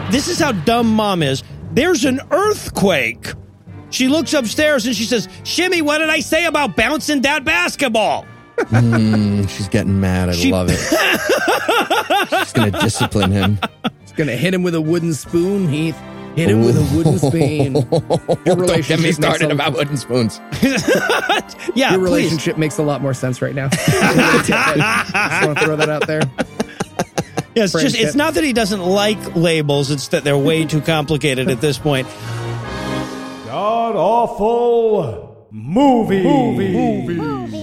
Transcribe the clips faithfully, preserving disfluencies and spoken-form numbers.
this is how dumb mom is. There's an earthquake. She looks upstairs and she says, Shimmy, what did I say about bouncing that basketball? Mm, she's getting mad. I She- love it. She's going to discipline him. She's going to hit him with a wooden spoon, Heath. Hit him with a wooden spoon. Your Don't get me relationship started makes a- about wooden spoons. Yeah, Your please. relationship makes a lot more sense right now. Just want to throw that out there. Yeah, it's just Friendship. it's not that he doesn't like labels, it's that they're way too complicated at this point. God awful movie. Movie.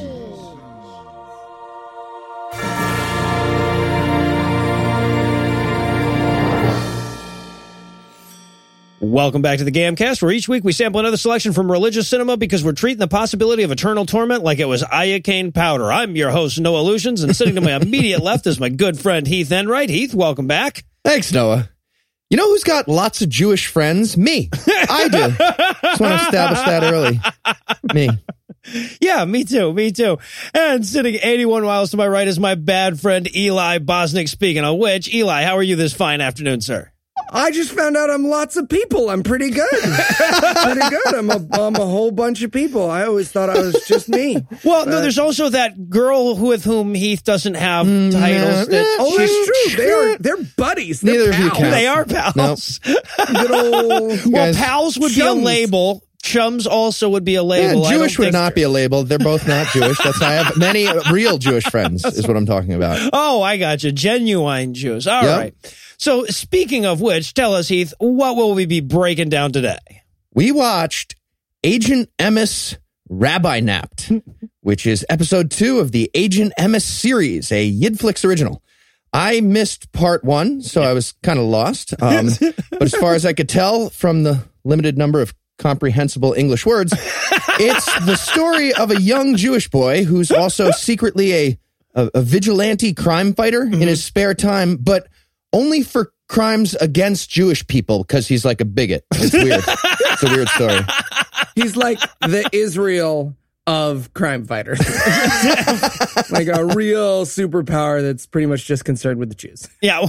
Welcome back to the Gamcast, where each week we sample another selection from religious cinema because we're treating the possibility of eternal torment like it was iocane powder. I'm your host, Noah Lutions, and sitting to my immediate left is my good friend Heath Enright. Heath, welcome back. Thanks, Noah. You know who's got lots of Jewish friends? Me. I do. Just want to establish that early. Me. Yeah, me too, me too. And sitting eighty-one miles to my right is my bad friend Eli Bosnick. Speaking of which, Eli, how are you this fine afternoon, sir? I just found out I'm lots of people. I'm pretty good. pretty good. I'm a, I'm a whole bunch of people. I always thought I was just me. Well, no, there's also that girl who, with whom Heath doesn't have titles. no, that Oh, she's- that's true. They are, they're buddies. They're Neither of you pals. count. They are pals. Good old... Well, guys- pals would be Chums. a label. Chums also would be a Yeah, label. I don't Jewish would think- not be a label. They're both not Jewish. That's I have many real Jewish friends, is what I'm talking about. Oh, I got you. Genuine Jews. All Yep. right. So, speaking of which, tell us, Heath, what will we be breaking down today? We watched Agent Emmis Rabbi Napped, which is episode two of the Agent Emmis series, a Yidflix original. I missed part one, so I was kind of lost. Um, but as far as I could tell from the limited number of comprehensible English words, it's the story of a young Jewish boy who's also secretly a, a, a vigilante crime fighter Mm-hmm. in his spare time, but only for crimes against Jewish people because he's like a bigot. It's weird. It's a weird story. He's like the Israel of crime fighters. Like a real superpower that's pretty much just concerned with the Jews. Yeah.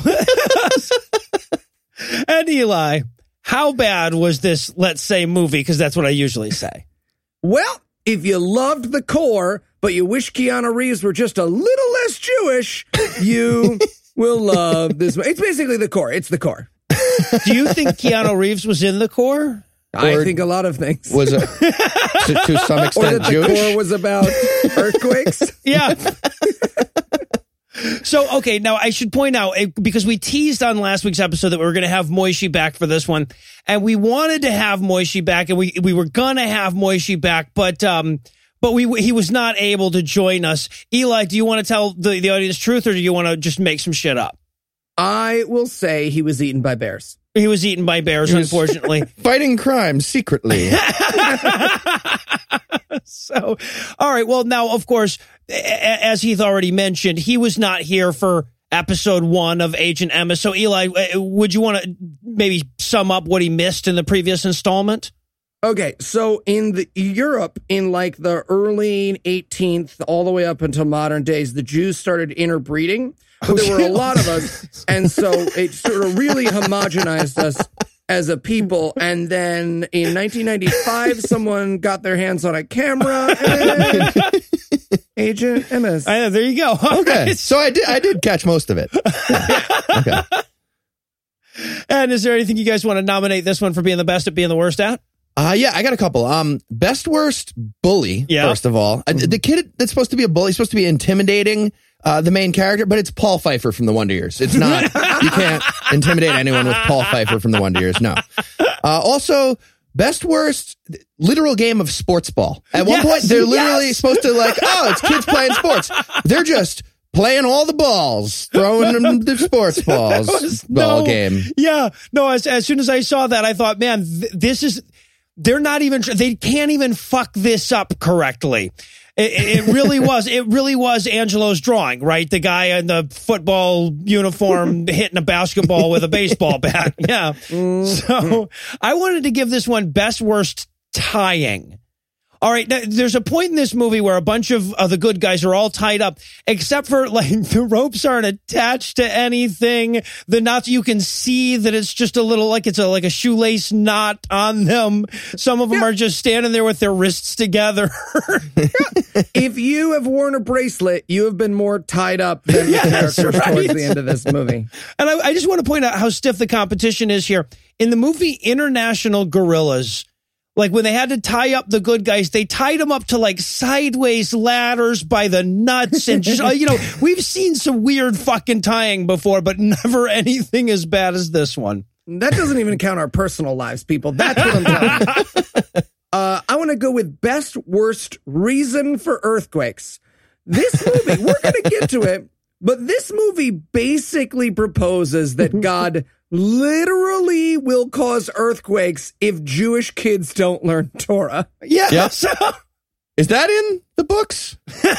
And Eli, how bad was this, let's say, movie? Because that's what I usually say. Well, if you loved the core, but you wish Keanu Reeves were just a little less Jewish, you will love this. It's basically the core. It's the core. Do you think Keanu Reeves was in the core? I Or think a lot of things. Was it to, to some or extent that the Jewish? core was about earthquakes. Yeah. So, okay, now I should point out, eh, because we teased on last week's episode that we were going to have Moishi back for this one, and we wanted to have Moishi back, and we we were going to have Moishi back, but um, but we he was not able to join us. Eli, do you want to tell the, the audience truth, or do you want to just make some shit up? I will say he was eaten by bears. He was eaten by bears, He was- unfortunately. Fighting crime secretly. So, all right. Well, now, of course, a- a- as Heath already mentioned, he was not here for episode one of Agent Emmis. So, Eli, uh, would you want to maybe sum up what he missed in the previous installment? Okay, so in the Europe, in like the early eighteenth, all the way up until modern days, the Jews started interbreeding. But there were a lot of us, and so it sort of really homogenized us as a people. And then in nineteen ninety-five, someone got their hands on a camera, and Agent Emmis. Uh, there you go. All Okay, right. so I did. I did catch most of it. Okay. And is there anything you guys want to nominate this one for being the best at being the worst at? Uh, yeah, I got a couple. Um, best worst bully. Yeah. First of all, uh, the kid that's supposed to be a bully is supposed to be intimidating uh, the main character, but it's Paul Pfeiffer from the Wonder Years. It's not. You can't intimidate anyone with Paul Pfeiffer from the Wonder Years. No. Uh, also, best worst literal game of sports ball. At one Yes, point, they're literally yes. supposed to like, oh, it's kids playing sports. They're just playing all the balls, throwing them the sports balls was ball no- game. Yeah. No, as, as soon as I saw that, I thought, man, th- this is, they're not even, they can't even fuck this up correctly. It, it really was, it really was Angelo's drawing, right? The guy in the football uniform hitting a basketball with a baseball bat. Yeah. So I wanted to give this one best worst tying. All right, now, there's a point in this movie where a bunch of uh, the good guys are all tied up, except for, like, the ropes aren't attached to anything. The knots, you can see that it's just a little, like it's a like a shoelace knot on them. Some of them Yeah. are just standing there with their wrists together. If you have worn a bracelet, you have been more tied up than the Yes, characters right. towards the end of this movie. And I, I just want to point out how stiff the competition is here. In the movie International Gorillas, like when they had to tie up the good guys, they tied them up to like sideways ladders by the nuts. And just, uh, you know, we've seen some weird fucking tying before, but never anything as bad as this one. That doesn't even count our personal lives, people. That's what I'm telling you. Uh, I want to go with best worst reason for earthquakes. This movie, we're going to get to it, but this movie basically proposes that God literally will cause earthquakes if Jewish kids don't learn Torah. Yeah. Yep. So, Is that in the books?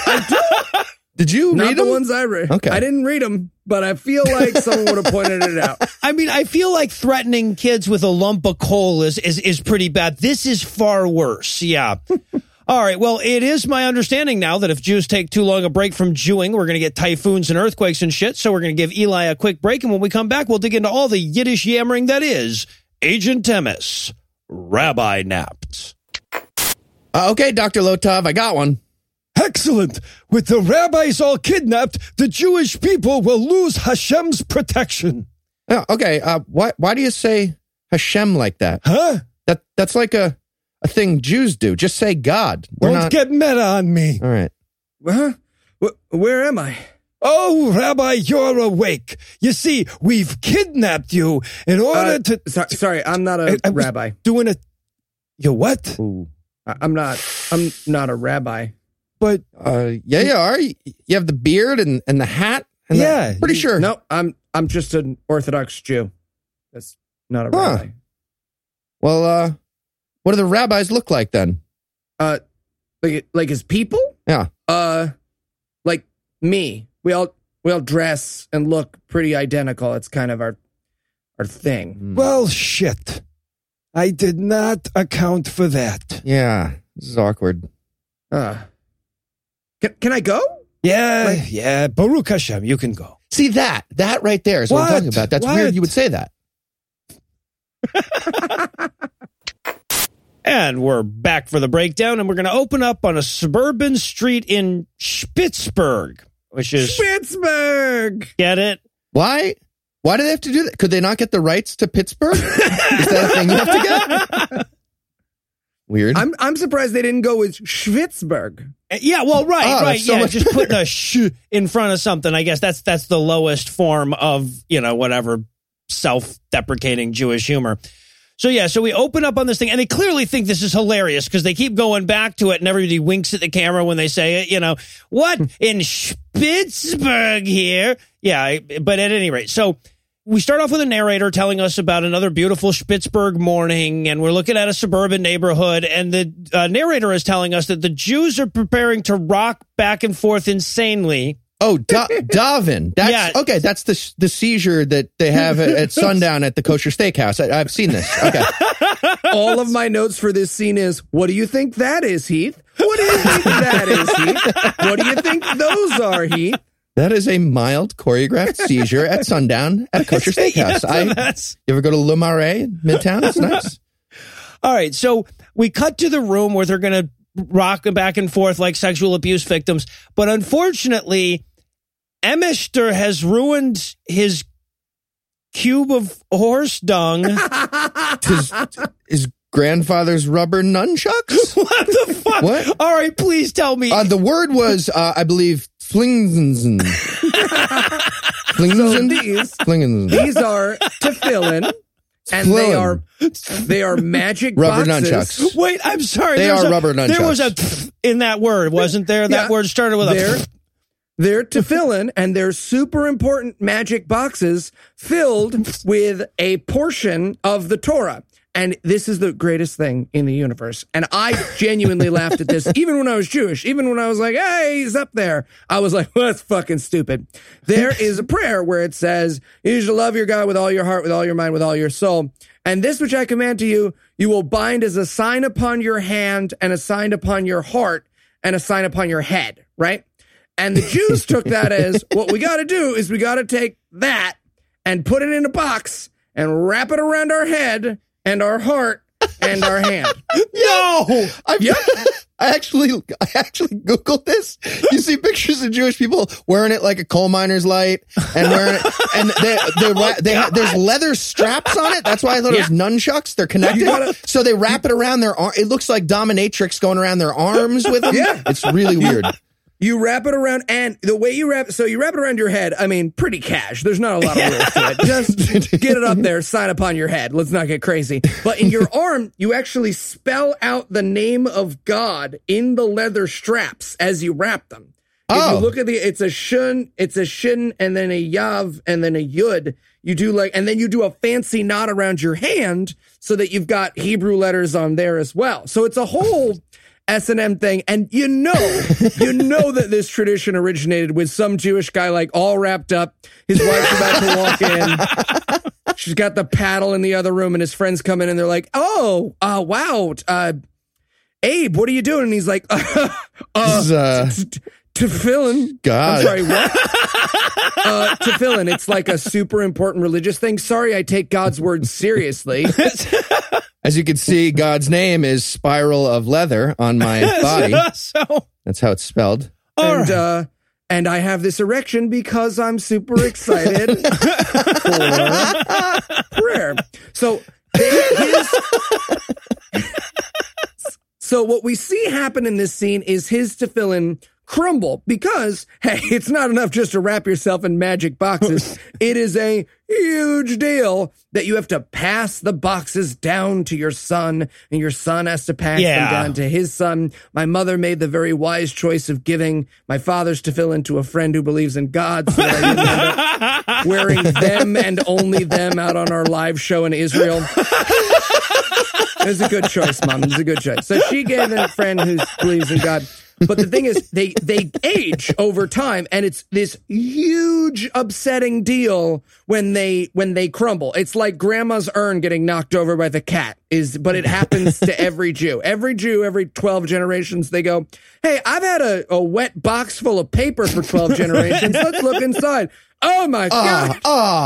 Did you Not read the them? ones I read. Okay. I didn't read them, but I feel like someone would have pointed it out. I mean, I feel like threatening kids with a lump of coal is, is, is pretty bad. This is far worse. Yeah. All right. Well, it is my understanding now that if Jews take too long a break from Jewing, we're going to get typhoons and earthquakes and shit. So we're going to give Eli a quick break. And when we come back, we'll dig into all the Yiddish yammering that is Agent Temis, Rabbi Napped. Uh, okay, Doctor Lotov, I got one. Excellent. With the rabbis all kidnapped, the Jewish people will lose Hashem's protection. Oh, okay, uh, why why do you say Hashem like that? Huh? That that's like a, a thing Jews do. Just say God. We're Don't not. get meta on me. All right. Huh? Wh- Where am I? Oh, Rabbi, you're awake. You see, we've kidnapped you in order Uh, to... so- sorry, I'm not I- a I was rabbi. Doing a... You what? Ooh. I- I'm not. I'm not a rabbi. But Uh, yeah, you are. You you have the beard and, and the hat. And Yeah. the, pretty sure. No, I'm. I'm just an Orthodox Jew. That's not a Huh. rabbi. Well, uh, what do the rabbis look like then? Uh, like like his people. Yeah. Uh, like me. We all we all dress and look pretty identical. It's kind of our our thing. well, shit. I did not account for that. Yeah, this is awkward. Uh, can can I go? Yeah, Like- yeah. Baruch Hashem, you can go. See that? That right there is what, I'm What? talking about. That's What? weird you would say that. And we're back for the breakdown, and we're going to open up on a suburban street in Spitzberg, which is, Pittsburgh. get it? Why? Why do they have to do that? Could they not get the rights to Pittsburgh? Is that a thing you have to get? Weird. I'm I'm surprised they didn't go with Schwitzberg. Yeah, well, right, Oh, right. that's so Yeah, much just put the sh in front of something. I guess that's that's the lowest form of, you know, whatever self-deprecating Jewish humor. So, yeah, so we open up on this thing, and they clearly think this is hilarious because they keep going back to it, and everybody winks at the camera when they say it, you know, what? In Spitzberg here? Yeah, I- but at any rate, so we start off with a narrator telling us about another beautiful Spitzberg morning, and we're looking at a suburban neighborhood, and the uh, narrator is telling us that the Jews are preparing to rock back and forth insanely. oh, da- Davin. That's Yeah. okay. That's the the seizure that they have at, at sundown at the kosher steakhouse. I, I've seen this. Okay. All of my notes for this scene is, what do you think that is, Heath? What do you think that is, Heath? What do you think those are, Heath? That is a mild choreographed seizure at sundown at a kosher steakhouse. Yeah, I, that's- you ever go to Le Marais in Midtown? It's nice. All right, so we cut to the room where they're going to rock back and forth like sexual abuse victims. But unfortunately, Emester has ruined his cube of horse dung. His, his grandfather's rubber nunchucks? What the fuck? What? All right, please tell me. Uh, the word was, uh, I believe, flingzen. So Flingzen? these Flingzen. these are tefillin, and they are they are magic Rubber boxes. nunchucks. Wait, I'm sorry. They There's are a- rubber There was a nunchucks. in that word, wasn't there? That Yeah. word started with There. a. They're tefillin, and they're super important magic boxes filled with a portion of the Torah. And this is the greatest thing in the universe. And I genuinely laughed at this, even when I was Jewish, even when I was like, hey, he's up there. I was like, well, that's fucking stupid. There is a prayer where it says, you shall love your God with all your heart, with all your mind, with all your soul. And this which I command to you, you will bind as a sign upon your hand and a sign upon your heart and a sign upon your head, right? And the Jews took that as, what we got to do is we got to take that and put it in a box and wrap it around our head and our heart and our hand. No, I've, Yep. I actually, I actually Googled this. You see pictures of Jewish people wearing it like a coal miner's light and wearing it, and they, they, they, they there's leather straps on it. That's why I thought it was nunchucks. They're connected. gotta- So they wrap it around their arm. It looks like dominatrix going around their arms with them. Yeah. It's really weird. You wrap it around, and the way you wrap, so you wrap it around your head, I mean, pretty cash. There's not a lot of rules to it. Just get it up there, sign upon your head. Let's not get crazy. But in your arm, you actually spell out the name of God in the leather straps as you wrap them. If Oh. you look at the, it's a shun, it's a shin, and then a yav, and then a yud. You do like, and then you do a fancy knot around your hand so that you've got Hebrew letters on there as well. So it's a whole S and M thing. And you know, you know that this tradition originated with some Jewish guy, like all wrapped up. His wife's about to walk in. She's got the paddle in the other room, and his friends come in and they're like, oh, uh, wow. Uh, Abe, what are you doing? And he's like, uh, This is, uh, t- t- tefillin. God. I'm sorry, what? uh, tefillin. It's like a super important religious thing. Sorry, I take God's word seriously. As you can see, God's name is Spiral of Leather on my body. So, That's how it's spelled. all and right. uh, and I have this erection because I'm super excited for prayer. So his, so what we see happen in this scene is his tefillin crumble because, hey, it's not enough just to wrap yourself in magic boxes. It is a huge deal that you have to pass the boxes down to your son, and your son has to pass Yeah. them down to his son. My mother made the very wise choice of giving my father's tefillin to a friend who believes in God, so that I didn't end up wearing them and only them out on our live show in Israel. It was a good choice, Mom. It was a good choice. So she gave it a friend who believes in God. But the thing is, they they age over time, and it's this huge upsetting deal when they when they crumble. It's like grandma's urn getting knocked over by the cat. Is but it happens to every Jew. Every Jew, every twelve generations, they go, "Hey, I've had a, a wet box full of paper for twelve generations. Let's look inside. Oh my God!"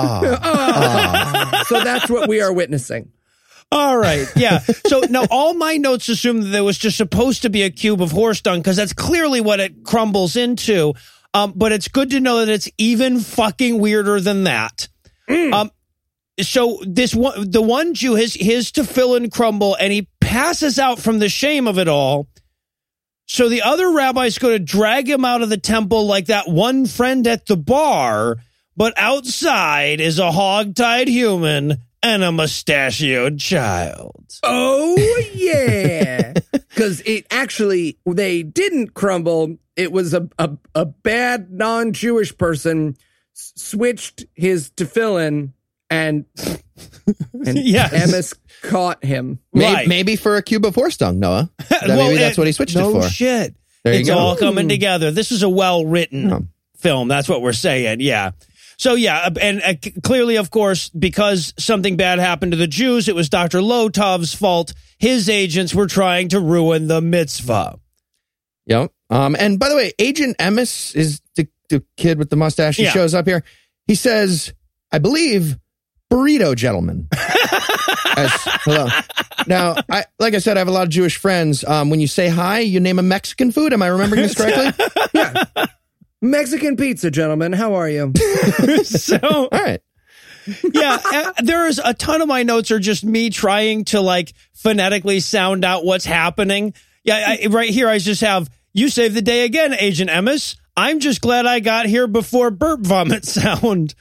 Ah, Oh. So that's what we are witnessing. All right. Yeah. So now all my notes assume that there was just supposed to be a cube of horse dung because that's clearly what it crumbles into. Um, but it's good to know that it's even fucking weirder than that. Mm. Um, so this one, the one Jew, his, his tefillin crumble and he passes out from the shame of it all. So the other rabbis go to drag him out of the temple like that one friend at the bar, but outside is a hog-tied human and a mustachioed child. Oh, yeah. Because it actually, they didn't crumble. It was a, a, a bad non-Jewish person s- switched his tefillin and, and Yes. Emes caught him. maybe, Right. maybe for a cube of horse dung, Noah. That- Well, maybe that's it- what he switched no it for. shit. There you it's go. all coming together. This is a well-written Oh. film. That's what we're saying. Yeah. So, yeah, and uh, c- clearly, of course, because something bad happened to the Jews, it was Doctor Lotov's fault. His agents were trying to ruin the mitzvah. Yep. Um, and by the way, Agent Emes is the, the kid with the mustache. He Yeah. shows up here. He says, I believe, burrito gentleman. As, hello. Now, I, like I said, I have a lot of Jewish friends. Um, when you say hi, you name a Mexican food. Am I remembering this correctly? Yeah. Mexican pizza, gentlemen. How are you? So, All right. yeah, uh, there's a ton of my notes are just me trying to like phonetically sound out what's happening. Yeah, I, right here I just have, you saved the day again, Agent Emes. I'm just glad I got here before burp vomit sound.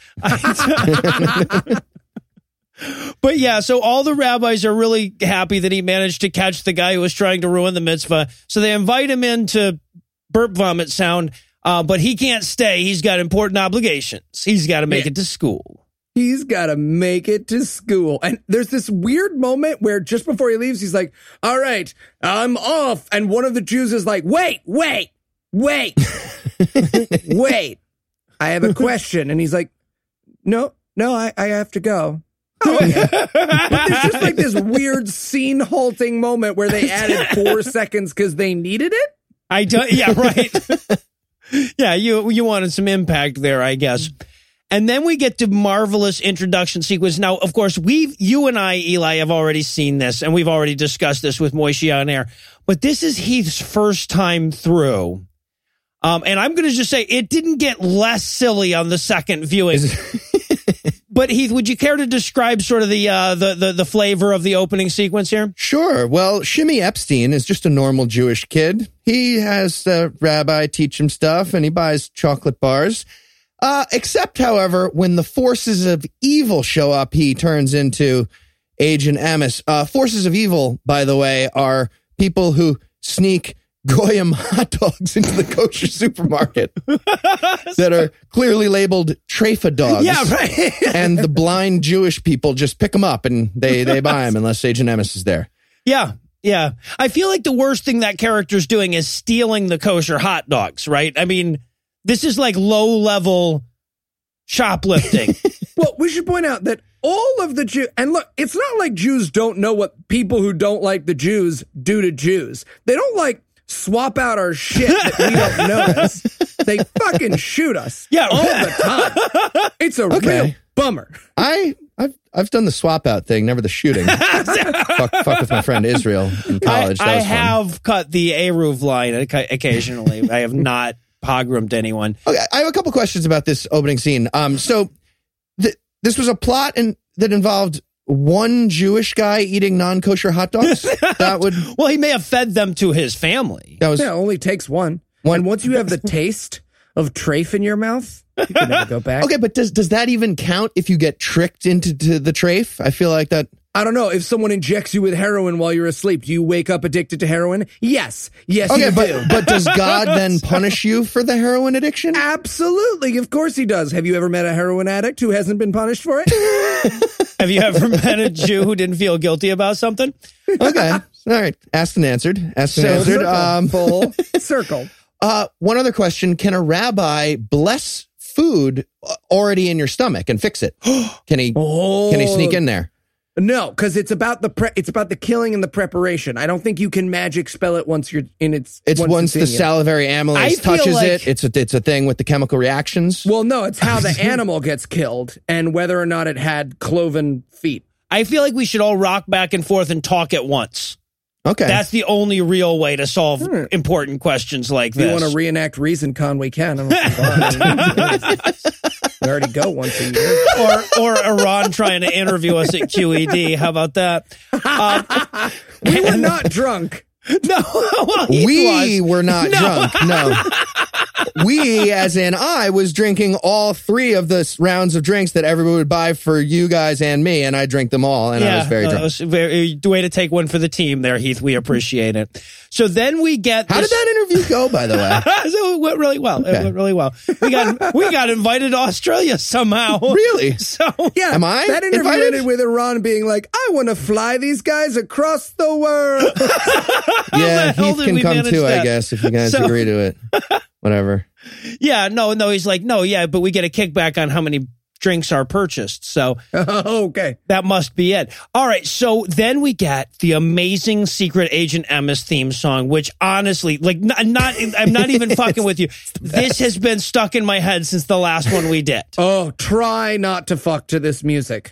But yeah, so all the rabbis are really happy that he managed to catch the guy who was trying to ruin the mitzvah. So they invite him in to burp vomit sound, uh, but he can't stay. He's got important obligations. He's got to make Yeah. it to school. He's got to make it to school. And there's this weird moment where just before he leaves, he's like, all right, I'm off. And one of the Jews is like, wait, wait, wait, wait. I have a question. And he's like, no, no, I, I have to go. Oh, yeah. But there's just like this weird scene halting moment where they added four seconds because they needed it. I don't. Yeah, right. Yeah, you you wanted some impact there, I guess. And then we get to marvelous introduction sequence. Now, of course, we've you and I, Eli, have already seen this, and we've already discussed this with Moishi on air. But this is Heath's first time through. Um, and I'm going to just say it didn't get less silly on the second viewing. But Heath, would you care to describe sort of the, uh, the the the flavor of the opening sequence here? Sure. Well, Shimmy Epstein is just a normal Jewish kid. He has a rabbi teach him stuff, and he buys chocolate bars. Uh, except, however, when the forces of evil show up, he turns into Agent Amos. Uh, forces of evil, by the way, are people who sneak Goyim hot dogs into the kosher supermarket that are clearly labeled treifa dogs. Yeah, right. And the blind Jewish people just pick them up and they, they buy them unless Agent Amos is there. Yeah, yeah. I feel like the worst thing that character's doing is stealing the kosher hot dogs, right? I mean, this is like low-level shoplifting. Well, we should point out that all of the Jews, and look, it's not like Jews don't know what people who don't like the Jews do to Jews. They don't like swap out our shit that we don't notice. They fucking shoot us Yeah, all the time. It's a Okay. real bummer. I, I've, I've done the swap out thing, never the shooting. fuck, fuck with my friend Israel in college. I, That I was fun. have cut the Eruv line oca- occasionally. I have not pogromed anyone. Okay, I have a couple questions about this opening scene. Um, so th- this was a plot in, that involved one Jewish guy eating non-kosher hot dogs. That would Well, he may have fed them to his family. that was Yeah, it only takes one. One- And once you have the taste of treif in your mouth, you can never go back. okay. But does does that even count if you get tricked into to the treif? I feel like that. I don't know. If someone injects you with heroin while you're asleep, do you wake up addicted to heroin? Yes. Yes, Okay, you but do. but does God then punish you for the heroin addiction? Absolutely. Of course he does. Have you ever met a heroin addict who hasn't been punished for it? Have you ever met a Jew who didn't feel guilty about something? Okay, all right. Asked and answered. Asked and So- answered. Circle. Um, Full circle. uh, one other question: can a rabbi bless food already in your stomach and fix it? Can he? Oh. Can he sneak in there? No, because it's about the pre- it's about the killing and the preparation. I don't think you can magic spell it once you're in its. It's once, in the you. salivary I amylase feel touches like- it. It's a it's a thing with the chemical reactions. Well, no, it's how the animal gets killed and whether or not it had cloven feet. I feel like we should all rock back and forth and talk at once. Okay, That's the only real way to solve important questions like If you this. want to reenact ReasonCon, we can. I don't know if you we already go once a year. or or Iran trying to interview us at Q E D. How about that? Um, We were not drunk. no, well, he we was. were not No. drunk. No, we, as in I, was drinking all three of the s- rounds of drinks that everyone would buy for you guys and me, and I drank them all, and I was very no, drunk. That was very way to take one for the team there, Heath. We appreciate it. So then we get How this- did that interview go, by the way? so it went really well. It Okay. went really well. We got we got invited to Australia somehow. Really? So Yeah, Am I that interview invited? ended with Iran being like, "I want to fly these guys across the world." Yeah, the hell Heath did can we come manage too, I that? guess, if you guys So- agree to it. Whatever. yeah, no, no. He's like, no, yeah, but we get a kickback on how many drinks are purchased. So Okay. that must be it. All right. So then we get the amazing Secret Agent Amos theme song, which honestly, like, not, not I'm not even fucking with you. This has been stuck in my head since the last one we did. Oh, try not to fuck to this music.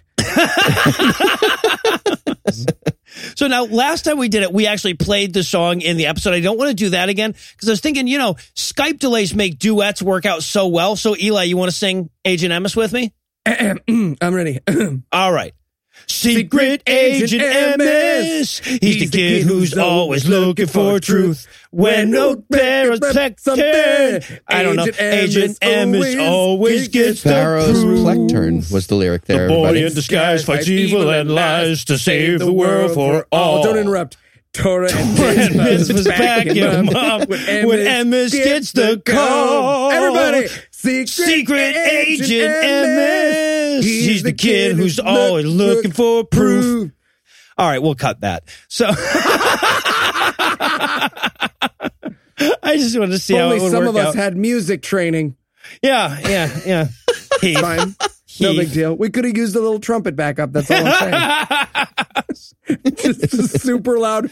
So now, last time we did it, we actually played the song in the episode. I don't want to do that again because I was thinking, you know, Skype delays make duets work out so well. So, Eli, you want to sing Agent Amos with me? I'm ready. All right. Secret Agent Amos. He's the kid who's always looking for truth. When no bears something. I don't know. Agent Amos always gets the Pharaoh's proof. lectern was the lyric there, The boy everybody. in disguise fights evil and lies to save the world for all. Oh, don't interrupt. Torah and And Miz was back back your mom when Amos gets the call. Everybody, Secret, Secret Agent Amos. He's, He's the, the kid who's always look, looking for proof. proof. All right, we'll cut that. So I just wanted to see Only how it would some work of us out. had music training. Yeah, yeah, yeah. Heath. Fine. No big deal. We could have used a little trumpet backup. That's all I'm saying. just, just super loud.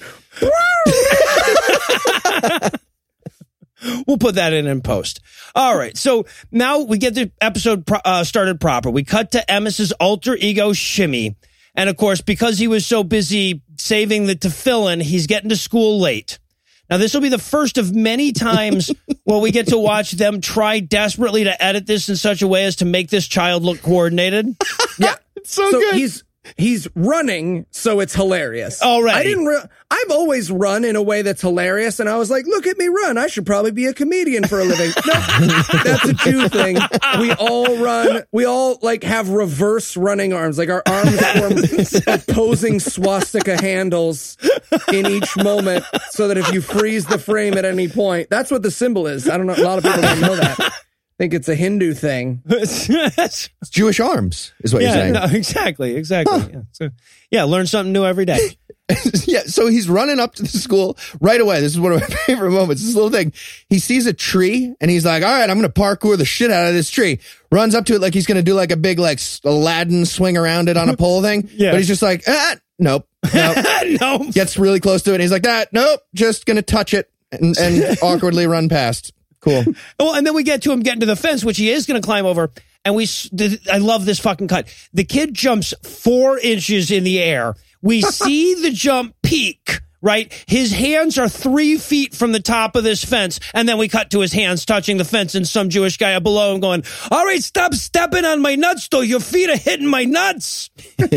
We'll put that in in post. All right. So now we get the episode pro- uh, started proper. We cut to Emmis's alter ego, Shimmy. And of course, because he was so busy saving the tefillin, he's getting to school late. Now, this will be the first of many times where we get to watch them try desperately to edit this in such a way as to make this child look coordinated. Yeah. It's so, so good. He's he's running, so it's hilarious. Already. I didn't. Re- I've always run in a way that's hilarious, and I was like, "Look at me run! I should probably be a comedian for a living." No, that's a Jew thing. We all run. We all like have reverse running arms. Like our arms form opposing swastika handles in each moment, so that if you freeze the frame at any point, that's what the symbol is. I don't know. A lot of people don't know that. Think it's a Hindu thing. It's Jewish arms, is what yeah, you're saying. No, exactly, exactly. Huh. Yeah. So, yeah, learn something new every day. Yeah, so he's running up to the school right away. This is one of my favorite moments. This little thing. He sees a tree, and he's like, all right, I'm going to parkour the shit out of this tree. Runs up to it like he's going to do like a big like Aladdin swing around it on a pole thing. Yeah. But he's just like, ah, nope. nope. No. Gets really close to it, and he's like, that, nope, just going to touch it and, and awkwardly run past. Cool. Well, and then we get to him getting to the fence, which he is going to climb over. And we, I love this fucking cut. The kid jumps four inches in the air. We see the jump peak, right? His hands are three feet from the top of this fence. And then we cut to his hands touching the fence and some Jewish guy below him going, all right, stop stepping on my nuts, though. Your feet are hitting my nuts.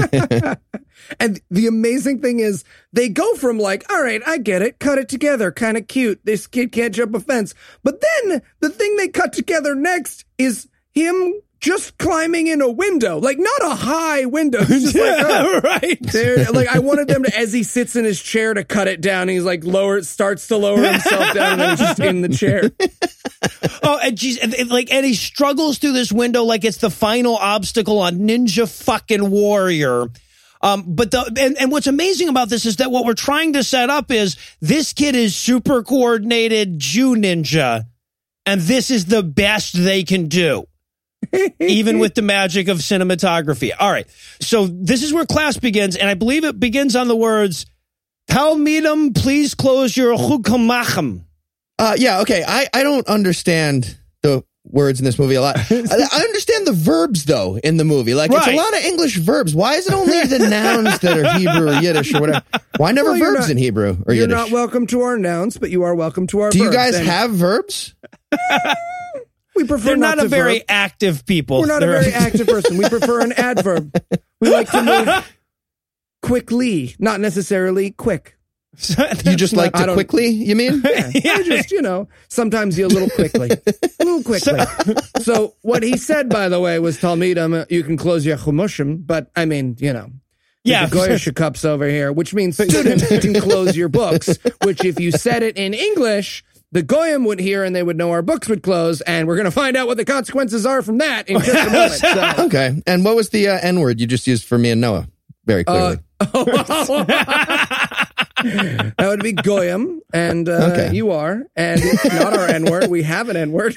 And the amazing thing is they go from like, all right, I get it. Cut it together. Kind of cute. This kid can't jump a fence. But then the thing they cut together next is him just climbing in a window, like not a high window. It's just like, oh, right. there, like I wanted them to, as he sits in his chair, to cut it down. And he's like lower, starts to lower himself down, and then he's just in the chair. Oh, and geez, and, and, like, and he struggles through this window like it's the final obstacle on Ninja fucking Warrior. Um, but the, and, and what's amazing about this is that what we're trying to set up is this kid is super coordinated Jew ninja, and this is the best they can do, even with the magic of cinematography. All right. So this is where class begins, and I believe it begins on the words, Talmidim, please close your chukamachem. Uh, yeah, okay. I, I don't understand the words in this movie a lot. I, I understand the verbs, though, in the movie. Like, right. It's a lot of English verbs. Why is it only the nouns that are Hebrew or Yiddish or whatever? Why never Well, verbs not, in Hebrew or you're Yiddish? You're not welcome to our nouns, but you are welcome to our Do verbs. you guys And have verbs? we prefer They're not, not a to very verb. active people. We're not They're a very active person. We prefer an adverb. We like to move quickly, not necessarily quick. You just like I to don't- quickly, you mean? Yeah, Yeah. you just, you know, sometimes you a little quickly. A little quickly. So what he said, by the way, was Talmidim, you can close your chumushim, but I mean, you know. Yeah. The Goyish cups over here, which means students can close your books, which if you said it in English, the Goyim would hear and they would know our books would close, and we're going to find out what the consequences are from that in just a moment. So, Okay. And what was the uh, N word you just used for me and Noah? Very clearly. that would be Goyim, and uh, Okay. you are, and it's not our N-word. We have an N-word.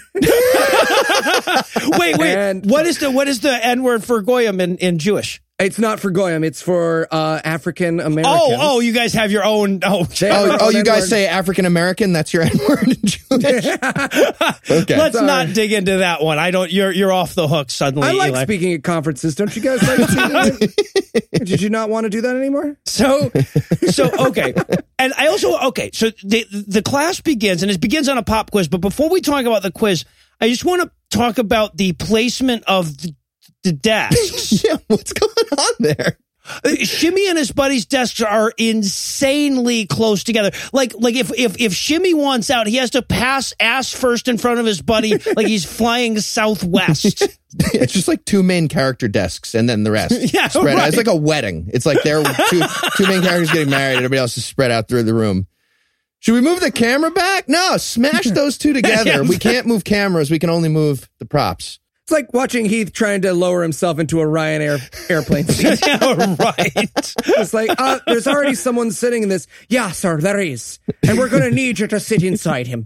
Wait, wait. And- what is the what is the N word for Goyim in, in Jewish? It's not for Goyim. It's for uh, African Americans. Oh, oh, you guys have your own. Oh, They have Oh, their oh, own you guys N-word. say African American? That's your N word in Jewish? Okay. let's Sorry. not dig into that one. I don't. You're you're off the hook suddenly. I like Eli. speaking at conferences. Don't you guys like speaking? at- Did you not want to do that anymore? So, so okay, and I also okay. So the the class begins, and it begins on a pop quiz. But before we talk about the quiz, I just want to talk about the placement of the, the desks. Yeah, what's going on there? Shimmy and his buddy's desks are insanely close together. Like, like if, if, if Shimmy wants out, he has to pass ass first in front of his buddy, like he's flying southwest. It's just like two main character desks and then the rest. Yeah, spread out. right. It's like a wedding. It's like they're two, two main characters getting married. Everybody else is spread out through the room. Should we move the camera back? No, smash those two together. Yeah. We can't move cameras. We can only move the props. It's like watching Heath trying to lower himself into a Ryanair airplane seat. Yeah, right. It's like, uh, there's already someone sitting in this. Yeah, sir, there is. And we're going to need you to sit inside him.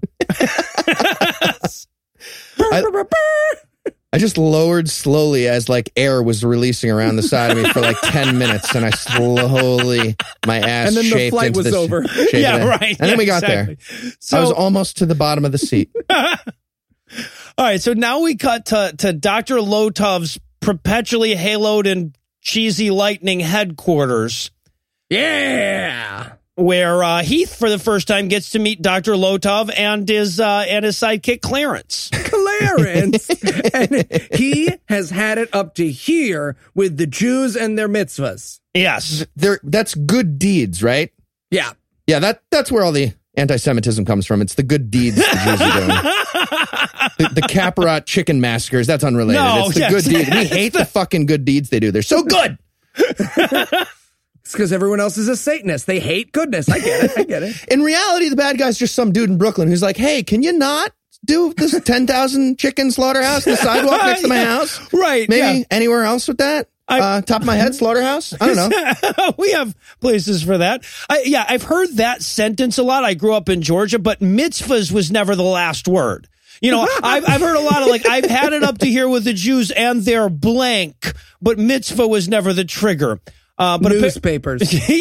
I, I just lowered slowly as like air was releasing around the side of me for like ten minutes, and I slowly, my ass And then the shaped flight into was the over. shape of Yeah, it. right. And then Yeah, we got exactly. there. So, I was almost to the bottom of the seat. all right, so now we cut to, to Doctor Lotov's perpetually haloed and cheesy lightning headquarters, Yeah. where uh, Heath, for the first time, gets to meet Doctor Lotov and his uh, and his sidekick Clarence. Clarence. And he has had it up to here with the Jews and their mitzvahs. Yes. There, that's good deeds, right? Yeah. Yeah, that that's where all the anti-Semitism comes from. It's the good deeds the Jews are doing. The, the Kaparat chicken massacres, that's unrelated. No, it's the yes. good deeds. We hate the fucking good deeds they do. They're so good. It's because everyone else is a Satanist. They hate goodness. I get it. I get it. In reality, the bad guy's just some dude in Brooklyn who's like, hey, can you not do this ten thousand chicken slaughterhouse on the sidewalk next to my Yeah. house? Right. Maybe yeah. anywhere else with that? I- uh, top of my head, slaughterhouse? I don't know. We have places for that. I, yeah, I've heard that sentence a lot. I grew up in Georgia, but mitzvahs was never the last word. You know, I've, I've heard a lot of like, I've had it up to here with the Jews and their blank, but mitzvah was never the trigger. Uh, but Newspapers.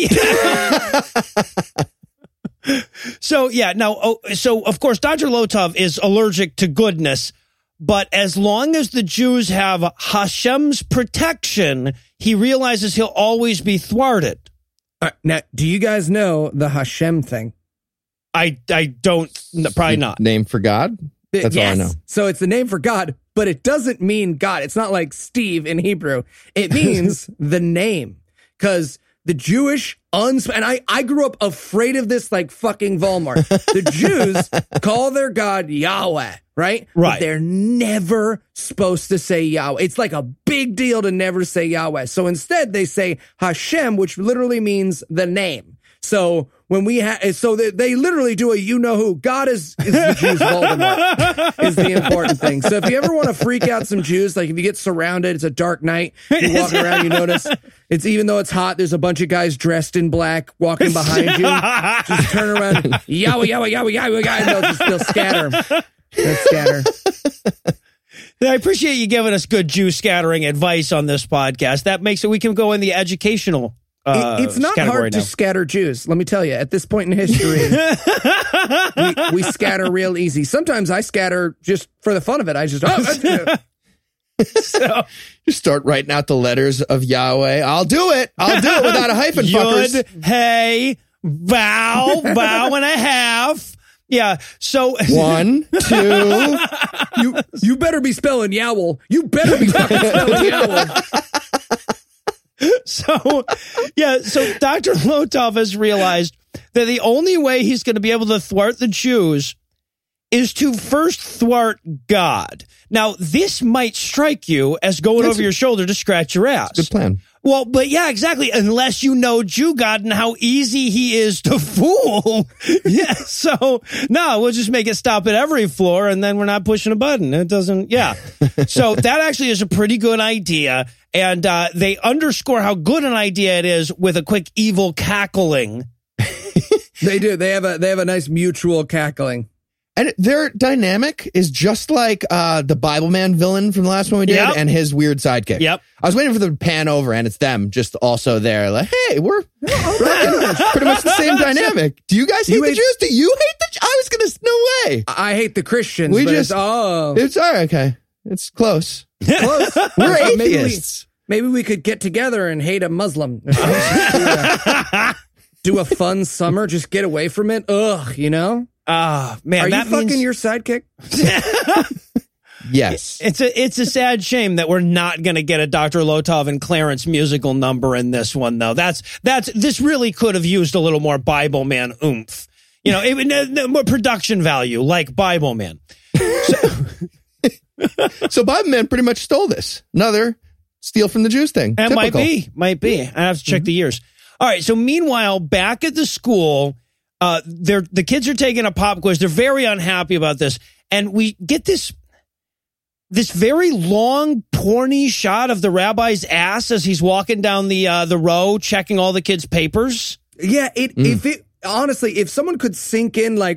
So, yeah, now, oh, so of course, Doctor Lotov is allergic to goodness, but as long as the Jews have Hashem's protection, he realizes he'll always be thwarted. Uh, now, do you guys know the Hashem thing? I, I don't, no, probably not. Name for God? That's Yes. all I know. So it's the name for God, but it doesn't mean God. It's not like Steve in Hebrew. It means the name. Because the Jewish, uns- and I, I grew up afraid of this like fucking Walmart. The Jews call their God Yahweh, right? Right. But they're never supposed to say Yahweh. It's like a big deal to never say Yahweh. So instead they say Hashem, which literally means the name. So when we have, so they, they literally do a you know who. God is, is the Jews' Voldemort is the important thing. So if you ever want to freak out some Jews, like if you get surrounded, it's a dark night, you're walking around, you notice it's even though it's hot, there's a bunch of guys dressed in black walking behind you. Just turn around, Yahweh, Yahweh, Yahweh, Yahweh, Yahweh, and they'll just they'll scatter. They'll scatter. I appreciate you giving us good Jew scattering advice on this podcast. That makes it, we can go in the educational Uh, it, it's not hard now. to scatter Jews. Let me tell you, at this point in history, we, we scatter real easy. Sometimes I scatter just for the fun of it. I just, oh, that's, So, Just start writing out the letters of Yahweh. I'll do it. I'll do it without a hyphen, fuckers. Yud, hey, vow, vow and a half. Yeah. So One, two. you, you better be spelling Yowl. You better be fucking spelling Yowl. So, yeah, so Doctor Lotov has realized that the only way he's going to be able to thwart the Jews is to first thwart God. Now, this might strike you as going That's over a- your shoulder to scratch your ass. Good plan. Well, but yeah, exactly. Unless you know Jew God and how easy he is to fool. Yeah. So no, we'll just make it stop at every floor and then we're not pushing a button. It doesn't. Yeah. So that actually is a pretty good idea. And uh, they underscore how good an idea it is with a quick evil cackling. They do. They have a they have a nice mutual cackling. And their dynamic is just like uh, the Bible Man villain from the last one we did Yep. and his weird sidekick. Yep. I was waiting for them to pan over and it's them just also there. Like, hey, we're pretty much the same dynamic. Do you guys hate You the hate- Jews? Do you hate the Jews? I was going to, no way. I hate the Christians. We but just- it's, oh, It's all right. Okay. It's close. close. We're Uh, maybe we- atheists. Maybe we could get together and hate a Muslim. Or something. do, a, do a fun summer. Just get away from it. Ugh, you know? Ah, man, Are you that fucking means your sidekick? Yes. it's a it's a sad shame that we're not going to get a Doctor Lotov and Clarence musical number in this one, though. That's that's this really could have used a little more Bible Man oomph. You know, it, no, no, more production value like Bible Man. So Bible Man pretty much stole this. Another steal from the Jews thing. It might Typical. be, might be. I have to check Mm-hmm. the years. All right. So meanwhile, back at the school, uh, they're the kids are taking a pop quiz. They're very unhappy about this, and we get this. this very long, porny shot of the rabbi's ass as he's walking down the uh, the row, checking all the kids' papers. Yeah, it mm. if it honestly, if someone could sink in like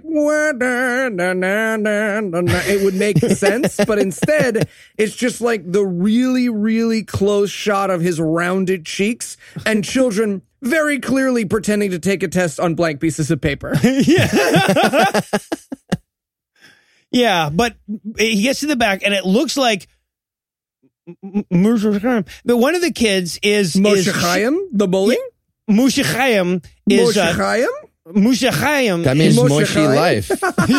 it would make sense. But instead, it's just like the really, really close shot of his rounded cheeks and children very clearly pretending to take a test on blank pieces of paper. Yeah. Yeah, but he gets to the back, and it looks like but one of the kids is Moshe Chaim, the bully. Moshe Chaim is Moshe Chaim. Uh, Moshe Chaim. That means Moshe Moshi Chaim? life.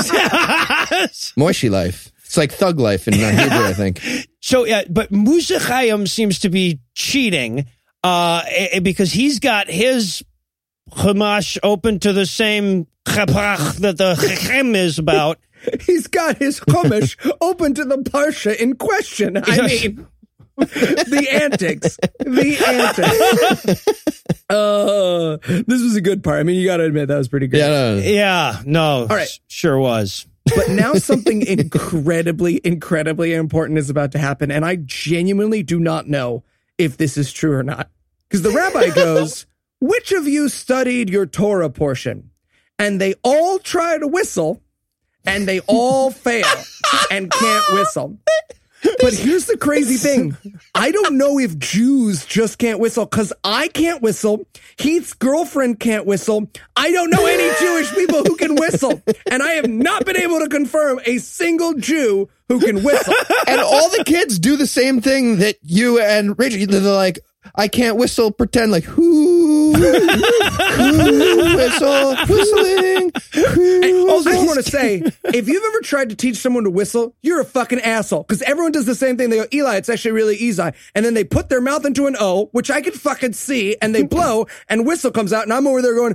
Moshi life. It's like thug life in Hebrew, I think. So yeah, but Moshe Chaim seems to be cheating uh, because he's got his Chumash open to the same chapach that the Chechem is about. He's got his Chumash open to the Parsha in question. I mean, the antics. The antics. Uh, this was a good part. I mean, you got to admit, that was pretty good. Yeah, no, no. Yeah, no. All right. Sure was. But now something incredibly, incredibly important is about to happen, and I genuinely do not know if this is true or not. Because the rabbi goes, which of you studied your Torah portion? And they all try to whistle, and they all fail and can't whistle. But here's the crazy thing. I don't know if Jews just can't whistle, because I can't whistle. Heath's girlfriend can't whistle. I don't know any Jewish people who can whistle. And I have not been able to confirm a single Jew who can whistle. And all the kids do the same thing that you and Rachel, they're like, I can't whistle, pretend like, whoo, whoo, whistle, whistling. And also, I just want to say, if you've ever tried to teach someone to whistle, you're a fucking asshole. Because everyone does the same thing. They go, Eli, it's actually really easy. And then they put their mouth into an O, which I can fucking see, and they blow, and whistle comes out, and I'm over there going,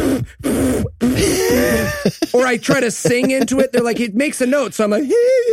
or I try to sing into it. They're like, it makes a note. So I'm like,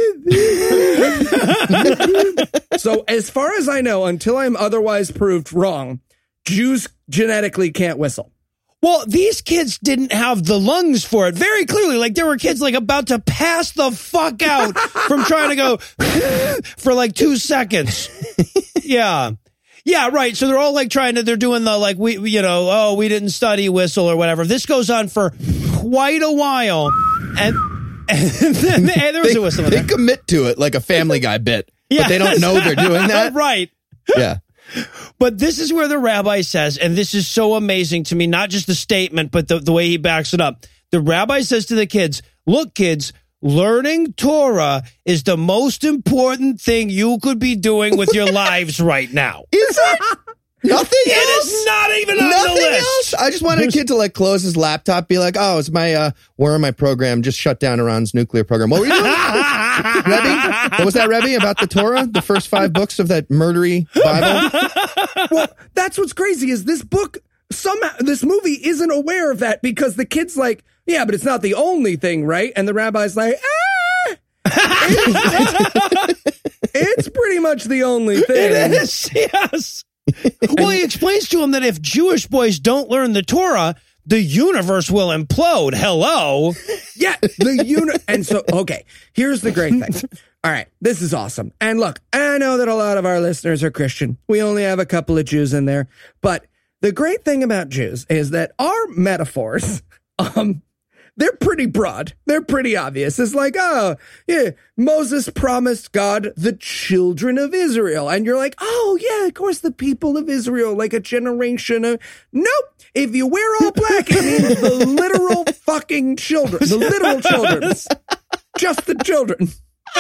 so as far as I know, until I'm otherwise proved wrong, Jews genetically can't whistle. Well, these kids didn't have the lungs for it. Very clearly, like there were kids like about to pass the fuck out from trying to go for like two seconds. Yeah. Yeah, right. So they're all like trying to, they're doing the like, we, you know, oh, we didn't study whistle or whatever. This goes on for quite a while. And, and then and there was they, a whistle in They there. commit to it like a Family Guy bit, Yeah. but they don't know they're doing that. Right. Yeah. But this is where the rabbi says, and this is so amazing to me, not just the statement, but the, the way he backs it up. The rabbi says to the kids, look, kids, learning Torah is the most important thing you could be doing with your lives right now. Is it? Nothing It else? is not even on Nothing the list. else? I just want a kid to like close his laptop, be like, oh, it's my, uh, where my program just shut down Iran's nuclear program. What were you doing? Rebbe? What was that, Rebbe, about the Torah? The first five books of that murdery Bible? Well, that's what's crazy is this book, somehow, this movie isn't aware of that because the kid's like, yeah, but it's not the only thing, right? And the rabbi's like, ah, it's, it's, it's pretty much the only thing. It is, yes. Well, he explains to him that if Jewish boys don't learn the Torah, the universe will implode. Hello. Yeah, the uni- and so okay, here's the great thing. All right, this is awesome. And look, I know that a lot of our listeners are Christian. We only have a couple of Jews in there, but the great thing about Jews is that our metaphors, um, they're pretty broad. They're pretty obvious. It's like, oh, yeah, Moses promised God the children of Israel. And you're like, oh, yeah, of course, the people of Israel, like a generation of... Nope. If you wear all black, it means the literal fucking children. The literal children. Just the children. Is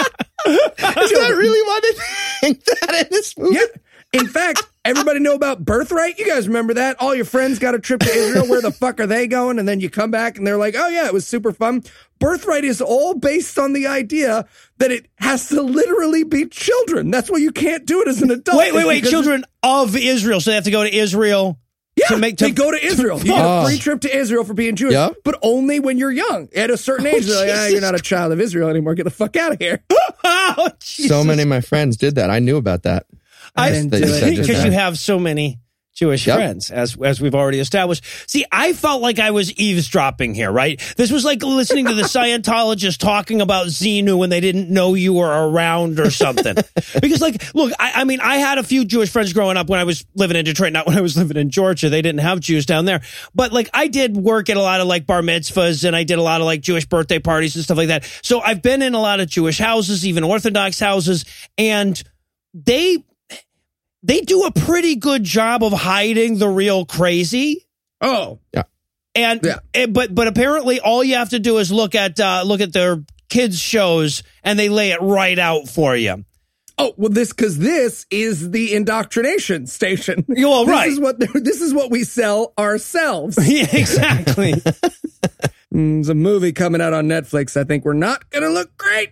that really why they think that in this movie? Yeah. In fact, everybody know about Birthright? You guys remember that? All your friends got a trip to Israel. Where the fuck are they going? And then you come back and they're like, oh, yeah, it was super fun. Birthright is all based on the idea that it has to literally be children. That's why you can't do it as an adult. Wait, wait, wait. Because- Children of Israel. So they have to go to Israel. Yeah, to make, to, they go to Israel. You get Oh. a free trip to Israel for being Jewish, Yep. but only when you're young. At a certain age, they're like, ah, you're not a child of Israel anymore. Get the fuck out of here. Oh, Jesus. So many of my friends did that. I knew about that. I didn't They do just it. said just because that. you have so many Jewish Yep. friends, as as we've already established. See, I felt like I was eavesdropping here, right? This was like listening to the Scientologist talking about Xenu when they didn't know you were around or something. Because, like, look, I, I mean, I had a few Jewish friends growing up when I was living in Detroit, not when I was living in Georgia. They didn't have Jews down there. But, like, I did work at a lot of, like, bar mitzvahs, and I did a lot of, like, Jewish birthday parties and stuff like that. So I've been in a lot of Jewish houses, even Orthodox houses, and they... They do a pretty good job of hiding the real crazy. Oh, Yeah. And, Yeah. and- but but apparently all you have to do is look at uh, look at their kids' shows and they lay it right out for you. oh, well, this because this is the indoctrination station. Well, this right. is what this is what we sell ourselves. Yeah, exactly. Mm, There's a movie coming out on Netflix. I think we're not gonna look great.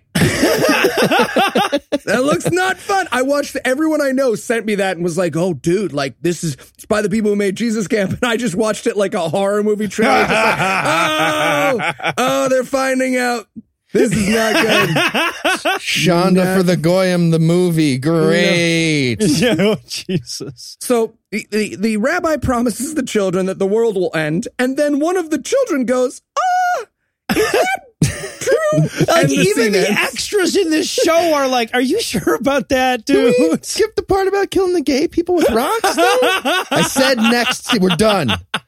That looks not fun. I watched. Everyone I know sent me that and was like, "Oh, dude, like this is it's by the people who made Jesus Camp." And I just watched it like a horror movie trailer. Just like, oh, oh, they're finding out. This is not good. Shonda Nah. for the Goyim, the movie. Great. Yeah, oh, Jesus. So the, the the rabbi promises the children that the world will end, and then one of the children goes, "Ah, is that true?" Like And the even scene the ends. extras in this show are like, "Are you sure about that, Did we dude?" skip the part about killing the gay people with rocks, though? I said next. We're done.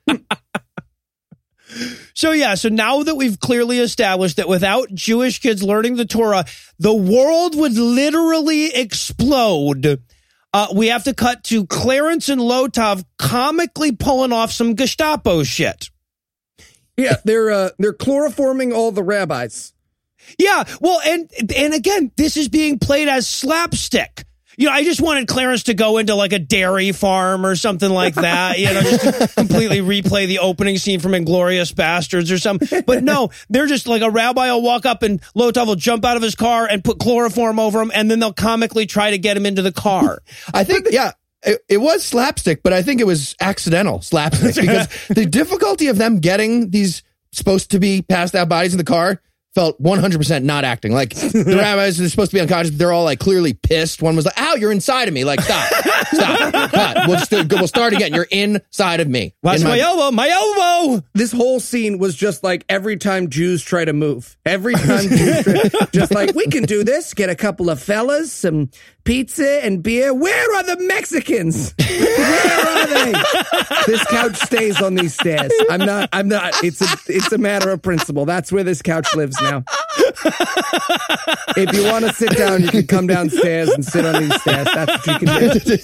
So yeah, so now that we've clearly established that without Jewish kids learning the Torah, the world would literally explode. Uh, we have to cut to Clarence and Lotov comically pulling off some Gestapo shit. Yeah, they're uh, they're chloroforming all the rabbis. Yeah, well, and and again, this is being played as slapstick. You know, I just wanted Clarence to go into like a dairy farm or something like that, you know, just to completely replay the opening scene from Inglourious Bastards or something. But no, they're just like a rabbi will walk up and Lotov will jump out of his car and put chloroform over him, and then they'll comically try to get him into the car. I think, yeah, it, it was slapstick, but I think it was accidental slapstick because the difficulty of them getting these supposed to be passed out bodies in the car felt one hundred percent not acting. Like the rabbis are supposed to be unconscious, but they're all like clearly pissed. One was like, "Ow, you're inside of me!" Like, stop, stop, cut. We'll just we'll start again. You're inside of me. Watch In my elbow, my elbow. This whole scene was just like every time Jews try to move. Every time Jews try, just like, we can do this. Get a couple of fellas, some pizza and beer. Where are the Mexicans? Where are they? This couch stays on these stairs. I'm not, I'm not. It's a, it's a matter of principle. That's where this couch lives now. If you want to sit down, you can come downstairs and sit on these stairs. That's what you can do.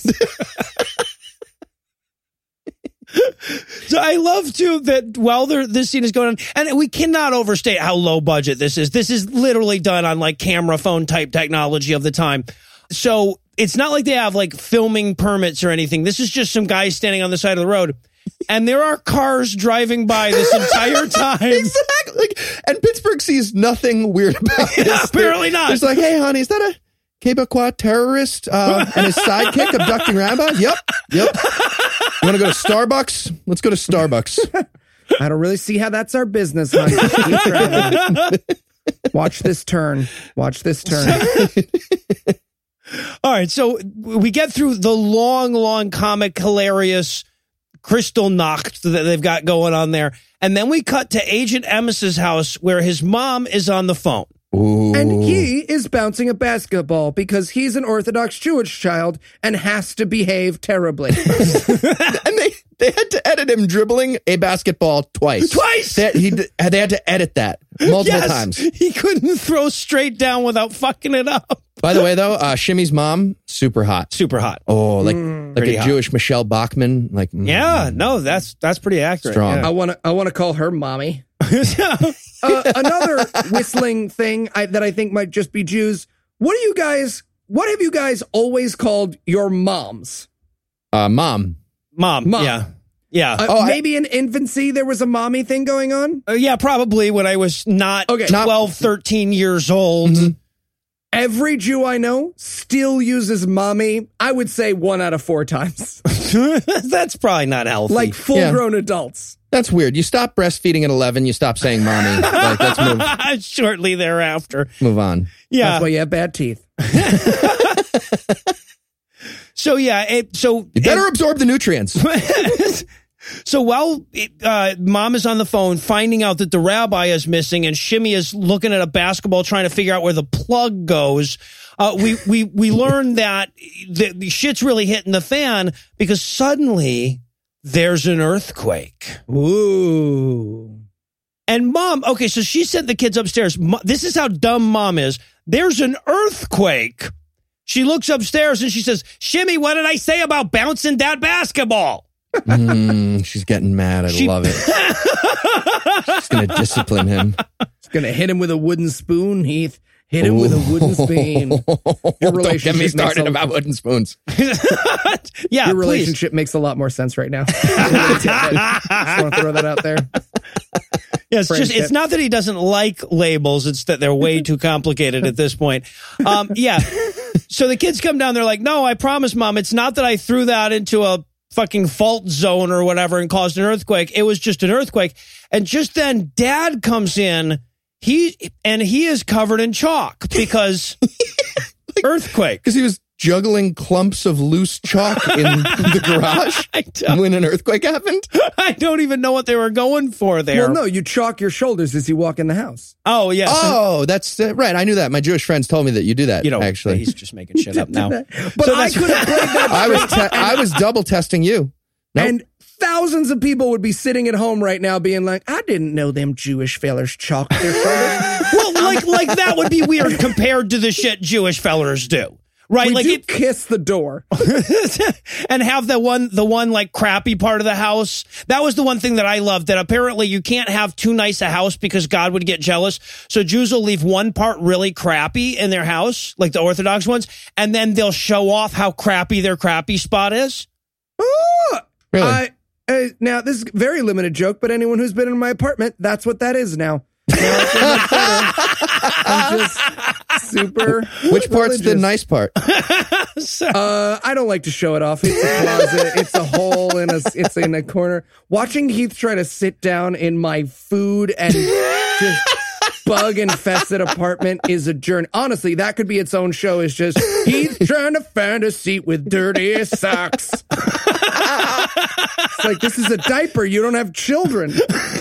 So I love too that while there, this scene is going on, and we cannot overstate how low budget this is. This is literally done on like camera phone type technology of the time. So it's not like they have like filming permits or anything. This is just some guys standing on the side of the road. And there are cars driving by this entire time. Exactly. Like, and Pittsburgh sees nothing weird about this. Yeah, apparently not. It's like, hey, honey, is that a Quebecois terrorist uh, and his sidekick abducting rabbis? Yep. Yep. You want to go to Starbucks? Let's go to Starbucks. I don't really see how that's our business, honey. Just keep driving. Watch this turn. Watch this turn. All right, so we get through the long, long comic, hilarious Kristallnacht that they've got going on there. And then we cut to Agent Emmis's house where his mom is on the phone. Ooh. And he is bouncing a basketball because he's an Orthodox Jewish child and has to behave terribly. And they, they had to edit him dribbling a basketball twice. Twice! They, he, they had to edit that multiple Yes, times. he couldn't throw straight down without fucking it up. By the way, though, uh, Shimmy's mom, super hot. Super hot. Oh, like like Pretty a hot. Jewish Michelle Bachmann. Like, mm, Yeah, no, that's that's pretty accurate. Strong. I want to I want to call her mommy. Uh, another whistling thing I, that I think might just be Jews. What do you guys, what have you guys always called your moms? uh, mom. Mom, Mom. yeah. Yeah. Uh, Oh, I- maybe in infancy there was a mommy thing going on? Uh, yeah, probably when I was not Okay. twelve, thirteen years old. Mhm. Every Jew I know still uses mommy, I would say one out of four times. That's probably not healthy. Like full-grown adults. That's weird. You stop breastfeeding at eleven. You stop saying mommy. Like, let's move, shortly thereafter. move on. Yeah. That's why you have bad teeth. So yeah, it, so You better it, absorb the nutrients. So while uh, mom is on the phone finding out that the rabbi is missing and Shimmy is looking at a basketball trying to figure out where the plug goes, uh, we we we learn that the, the shit's really hitting the fan because suddenly there's an earthquake. Ooh. And mom, okay, so she sent the kids upstairs. Mo- This is how dumb mom is. There's an earthquake. She looks upstairs and she says, Shimmy, what did I say about bouncing that basketball? mm, she's getting mad. I She- love it. She's going to discipline him. It's going to hit him with a wooden spoon, Heath. Hit him with a wooden spoon. Your Don't get me relationship started makes a- about wooden spoons. Yeah, Your please. relationship makes a lot more sense right now. Just want to throw that out there. Yeah, it's just Friendship. it's not that he doesn't like labels, it's that they're way too complicated at this point. Um, yeah. So the kids come down, they're like, no, I promise, Mom, it's not that I threw that into a fucking fault zone or whatever and caused an earthquake. It was just an earthquake. And just then Dad comes in, he and he is covered in chalk because earthquake. Because he was juggling clumps of loose chalk in the garage I don't, when an earthquake happened. I don't even know what they were going for there. Well, no, you chalk your shoulders as you walk in the house. Oh, yeah. Oh, that's uh, right. I knew that. My Jewish friends told me that you do that. You know, actually, he's just making shit up now. But So I that's- could have played that. I was te- I was double testing you. Nope. And thousands of people would be sitting at home right now being like, I didn't know them Jewish fellers chalked their shoulders. Well, like like that would be weird compared to the shit Jewish fellers do. Right? We like do it, kiss the door. and have the one the one like crappy part of the house. That was the one thing that I loved, that apparently you can't have too nice a house because God would get jealous. So Jews will leave one part really crappy in their house, like the Orthodox ones, and then they'll show off how crappy their crappy spot is. Really? I, uh, now, this is a very limited joke, but anyone who's been in my apartment, that's what that is now. Now it's so much better. I'm just super. Which part's the religious. nice part? Uh, I don't like to show it off. It's a closet. It's a hole in a. It's in a corner. Watching Heath try to sit down in my food and just bug infested apartment is a journey. Honestly, that could be its own show. Is just Heath trying to find a seat with dirty socks. It's like, this is a diaper. You don't have children.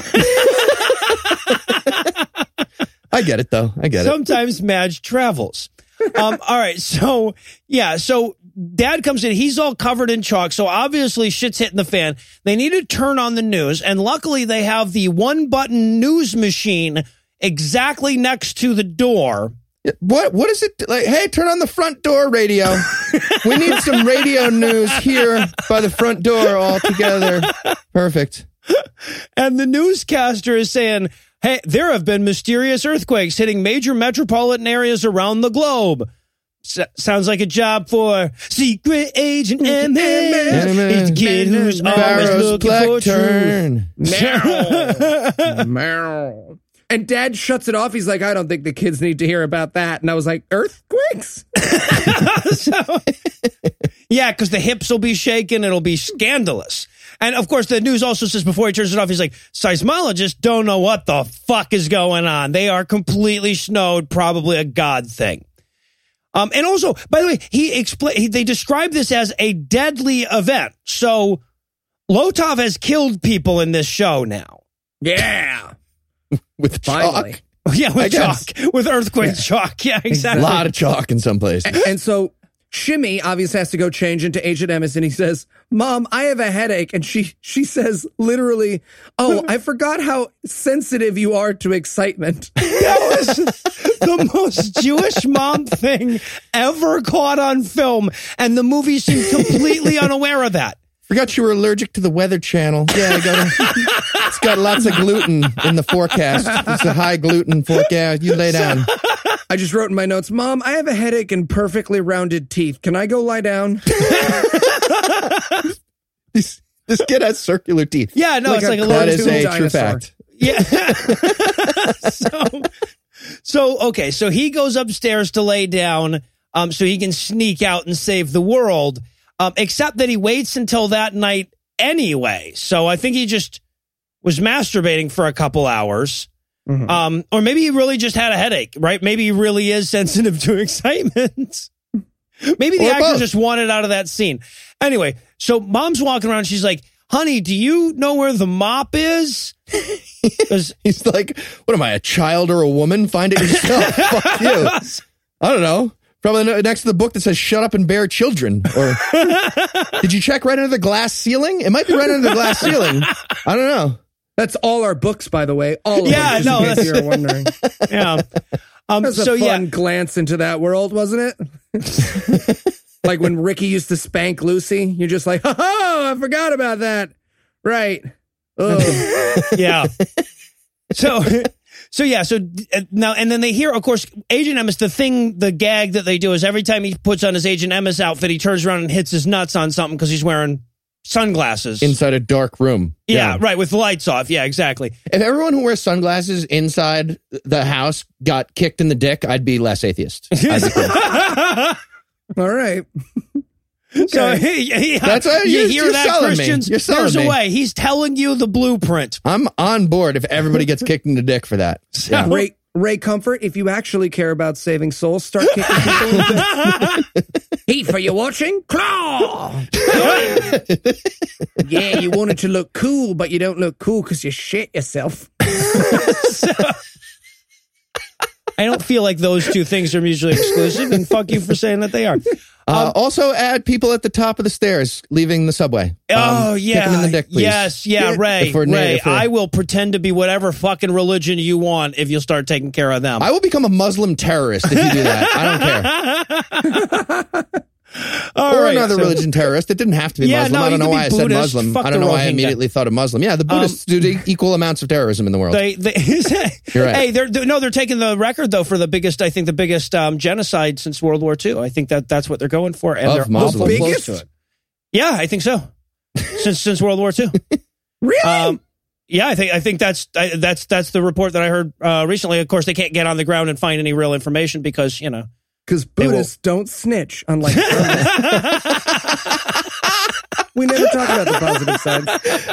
I get it though. I get it. Sometimes Madge travels. Um, all right. So, yeah. So Dad comes in. He's all covered in chalk. So obviously shit's hitting the fan. They need to turn on the news. And luckily they have the one button news machine exactly next to the door. What what is it like? Hey, turn on the front door radio. We need some radio news here by the front door all together. Perfect. And the newscaster is saying, hey, there have been mysterious earthquakes hitting major metropolitan areas around the globe. S- sounds like a job for Secret Agent M S. He's the kid who's always Pharaoh's looking black for truth. turn. Meow. Meow. And Dad shuts it off. He's like, I don't think the kids need to hear about that. And I was like, earthquakes? So, yeah, because the hips will be shaken. It'll be scandalous. And of course, the news also says before he turns it off, he's like, seismologists don't know what the fuck is going on. They are completely snowed, probably a God thing. Um, and also, by the way, he expl- he, they describe this as a deadly event. So Lotov has killed people in this show now. Yeah. With Finally. chalk. Yeah, I with guess. chalk, with earthquake chalk. Yeah, A exactly. lot of chalk in some places. And so Shimmy obviously has to go change into Agent Emmis, and he says, Mom, I have a headache. And she she says literally, oh, I forgot how sensitive you are to excitement. That was the most Jewish mom thing ever caught on film, and the movie seemed completely unaware of that. Forgot you were allergic to the Weather Channel. Yeah, I got a, it's got lots of gluten in the forecast. It's a high gluten forecast. You lay down. I just wrote in my notes, Mom, I have a headache and perfectly rounded teeth. Can I go lie down? This, this kid has circular teeth. Yeah, no, Like it's a like a That little is too. a true dinosaur. fact. Yeah. so, so okay, so he goes upstairs to lay down, um, so he can sneak out and save the world. Um, except that he waits until that night anyway. So I think he just was masturbating for a couple hours. Mhm. Um, or maybe he really just had a headache, right? Maybe he really is sensitive to excitement. Maybe the Or actor both. just wanted out of that scene. Anyway, so mom's walking around. She's like, honey, do you know where the mop is? 'Cause- He's like, what am I, a child or a woman? Find it yourself. Fuck you. I don't know. Probably no- next to the book that says shut up and bear children. Or did you check right under the glass ceiling? It might be right under the glass ceiling. I don't know. That's all our books, by the way. All of Yeah, them, just no, in case that's- you were wondering. yeah. Um, That was so a fun yeah, glance into that world, wasn't it? Like when Ricky used to spank Lucy, you're just like, oh, I forgot about that. Right. Oh, yeah. So, so yeah. So uh, now, and then they hear, of course, Agent Emmis. The thing, the gag that they do is every time he puts on his Agent Emmis outfit, he turns around and hits his nuts on something because he's wearing sunglasses Inside a dark room. Yeah, right, with the lights off. Yeah, exactly. If everyone who wears sunglasses inside the house got kicked in the dick, I'd be less atheist. I'd be cool. all right. So he, he, That's what you you're- hear you're that, selling me. Christians? You're selling There's me. a way. He's telling you the blueprint. I'm on board if everybody gets kicked in the dick for that. Yeah. Ray, Ray Comfort, if you actually care about saving souls, start kicking people in the dick. Heat for you watching? Claw! Yeah, you wanted to look cool, but you don't look cool because you shit yourself. I don't feel like those two things are mutually exclusive, and fuck you for saying that they are. Uh, also, add people at the top of the stairs leaving the subway. Oh, Um, yeah. Kick them in the dick, please. Yes, yeah, Yeah. Ray. If we're na- Ray, if we're- I will pretend to be whatever fucking religion you want if you'll start taking care of them. I will become a Muslim terrorist if you do that. I don't care. All or right, another so- religion terrorist. It didn't have to be Yeah, Muslim. no, I don't you know could why be I said Buddhist. Muslim. Fuck I don't the know why I Rohingya. immediately thought of Muslim. Yeah, the Buddhists do e- equal amounts of terrorism in the world. They, they, You're right. Hey, they're, they're no, they're taking the record though for the biggest. I think the biggest um, genocide since World War Two. I think that that's what they're going for, and Of they're Muslims. awful close Biggest? to it. Yeah, I think so. since since World War Two. Really? Um, yeah, I think I think that's I, that's that's the report that I heard uh, recently. Of course, they can't get on the ground and find any real information because you know. Because will- Buddhists don't snitch, unlike we never talk about the positive sides.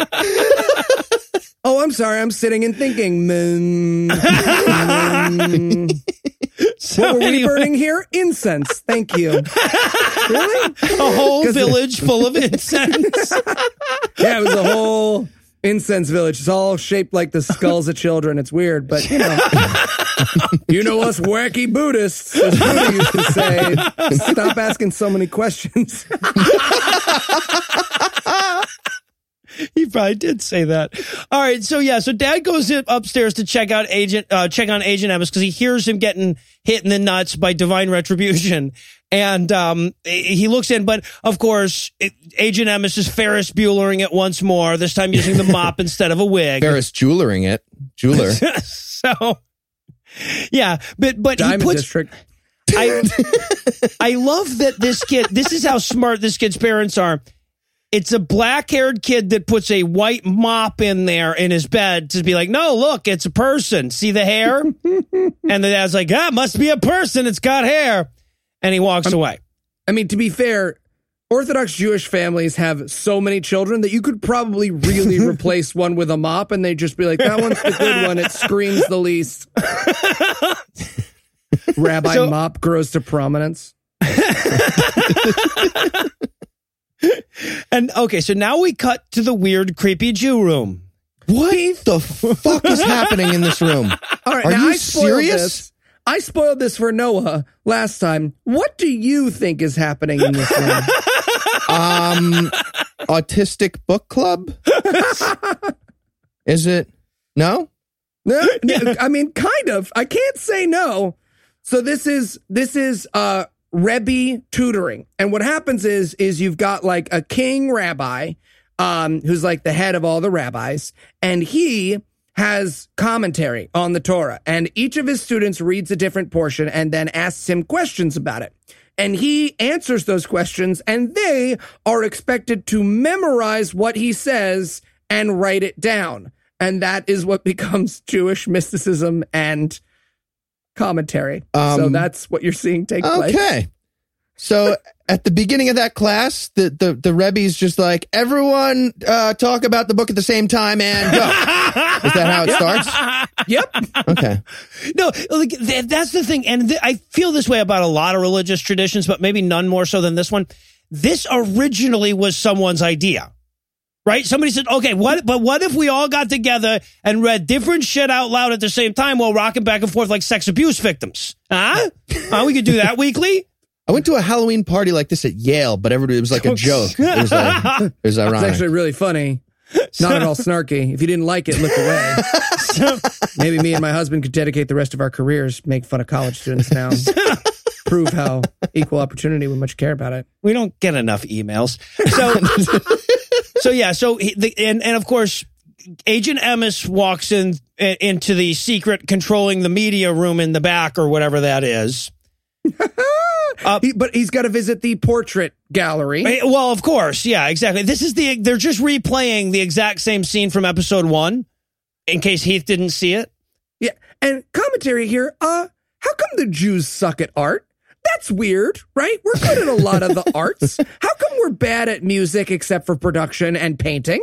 Oh, I'm sorry. I'm sitting and thinking. Mm, mm. So What were we anyway, burning here? Incense. Thank you. Really? a whole 'Cause- village full of incense. Yeah, it was a whole incense village. It's all shaped like the skulls of children. It's weird, but you know. You know us wacky Buddhists, as Buddha used to say. Stop asking so many questions. He probably did say that. All right, so yeah, so Dad goes in upstairs to check out Agent, uh, check on Agent Emmis because he hears him getting hit in the nuts by divine retribution, and um, he looks in, but of course, it, Agent Emmis is Ferris Buellering it once more. This time using the mop instead of a wig. Ferris jewelering it. Jeweler. So, yeah, but but he Diamond puts. District. I I love that this kid. This is how smart this kid's parents are. It's a black-haired kid that puts a white mop in there in his bed to be like, no, look, it's a person. See the hair? And the dad's like, ah, must be a person. It's got hair. And he walks away. I mean, to be fair, Orthodox Jewish families have so many children that you could probably really replace one with a mop and they'd just be like, that one's the good one. It screams the least. Rabbi So- Mop grows to prominence. And okay, so now we cut to the weird, creepy Jew room. What the fuck is happening in this room? All right, Are now you I spoiled serious? this. I spoiled this for Noah last time. What do you think is happening in this room? Um, autistic book club? Is it? No? No, no, I mean, kind of. I can't say no. So this is this is uh Rebbe tutoring, and what happens is is you've got like a king rabbi, um, who's like the head of all the rabbis, and he has commentary on the Torah, and each of his students reads a different portion and then asks him questions about it. And he answers those questions, and they are expected to memorize what he says and write it down. And that is what becomes Jewish mysticism and commentary. Um, so that's what you're seeing take place. Okay. So at the beginning of that class, the, the, the Rebbe's just like, everyone uh, talk about the book at the same time and go. Is that how it starts? Yep. Okay. No, like, th- that's the thing. And th- I feel this way about a lot of religious traditions, but maybe none more so than this one. This originally was someone's idea, right? Somebody said, okay, what, but what if we all got together and read different shit out loud at the same time while rocking back and forth like sex abuse victims? Huh? Uh, we could do that weekly? I went to a Halloween party like this at Yale, but everybody, it was like a joke. It was, like, it was ironic. It's actually really funny. Not at all snarky. If you didn't like it, look away. So, Maybe me and my husband could dedicate the rest of our careers, make fun of college students now. Prove how equal opportunity we much care about it. we don't get enough emails. So, so yeah, so, he, the, and, and of course, Agent Emmis walks in into the secret controlling the media room in the back or whatever that is. Uh, he, but he's got to visit the portrait gallery. Well, of course. Yeah, exactly. This is the, they're just replaying the exact same scene from episode one in case Heath didn't see it. Yeah. And commentary here. Uh, how come the Jews suck at art? That's weird, right? We're good at a lot of the arts. How come we're bad at music except for production and painting?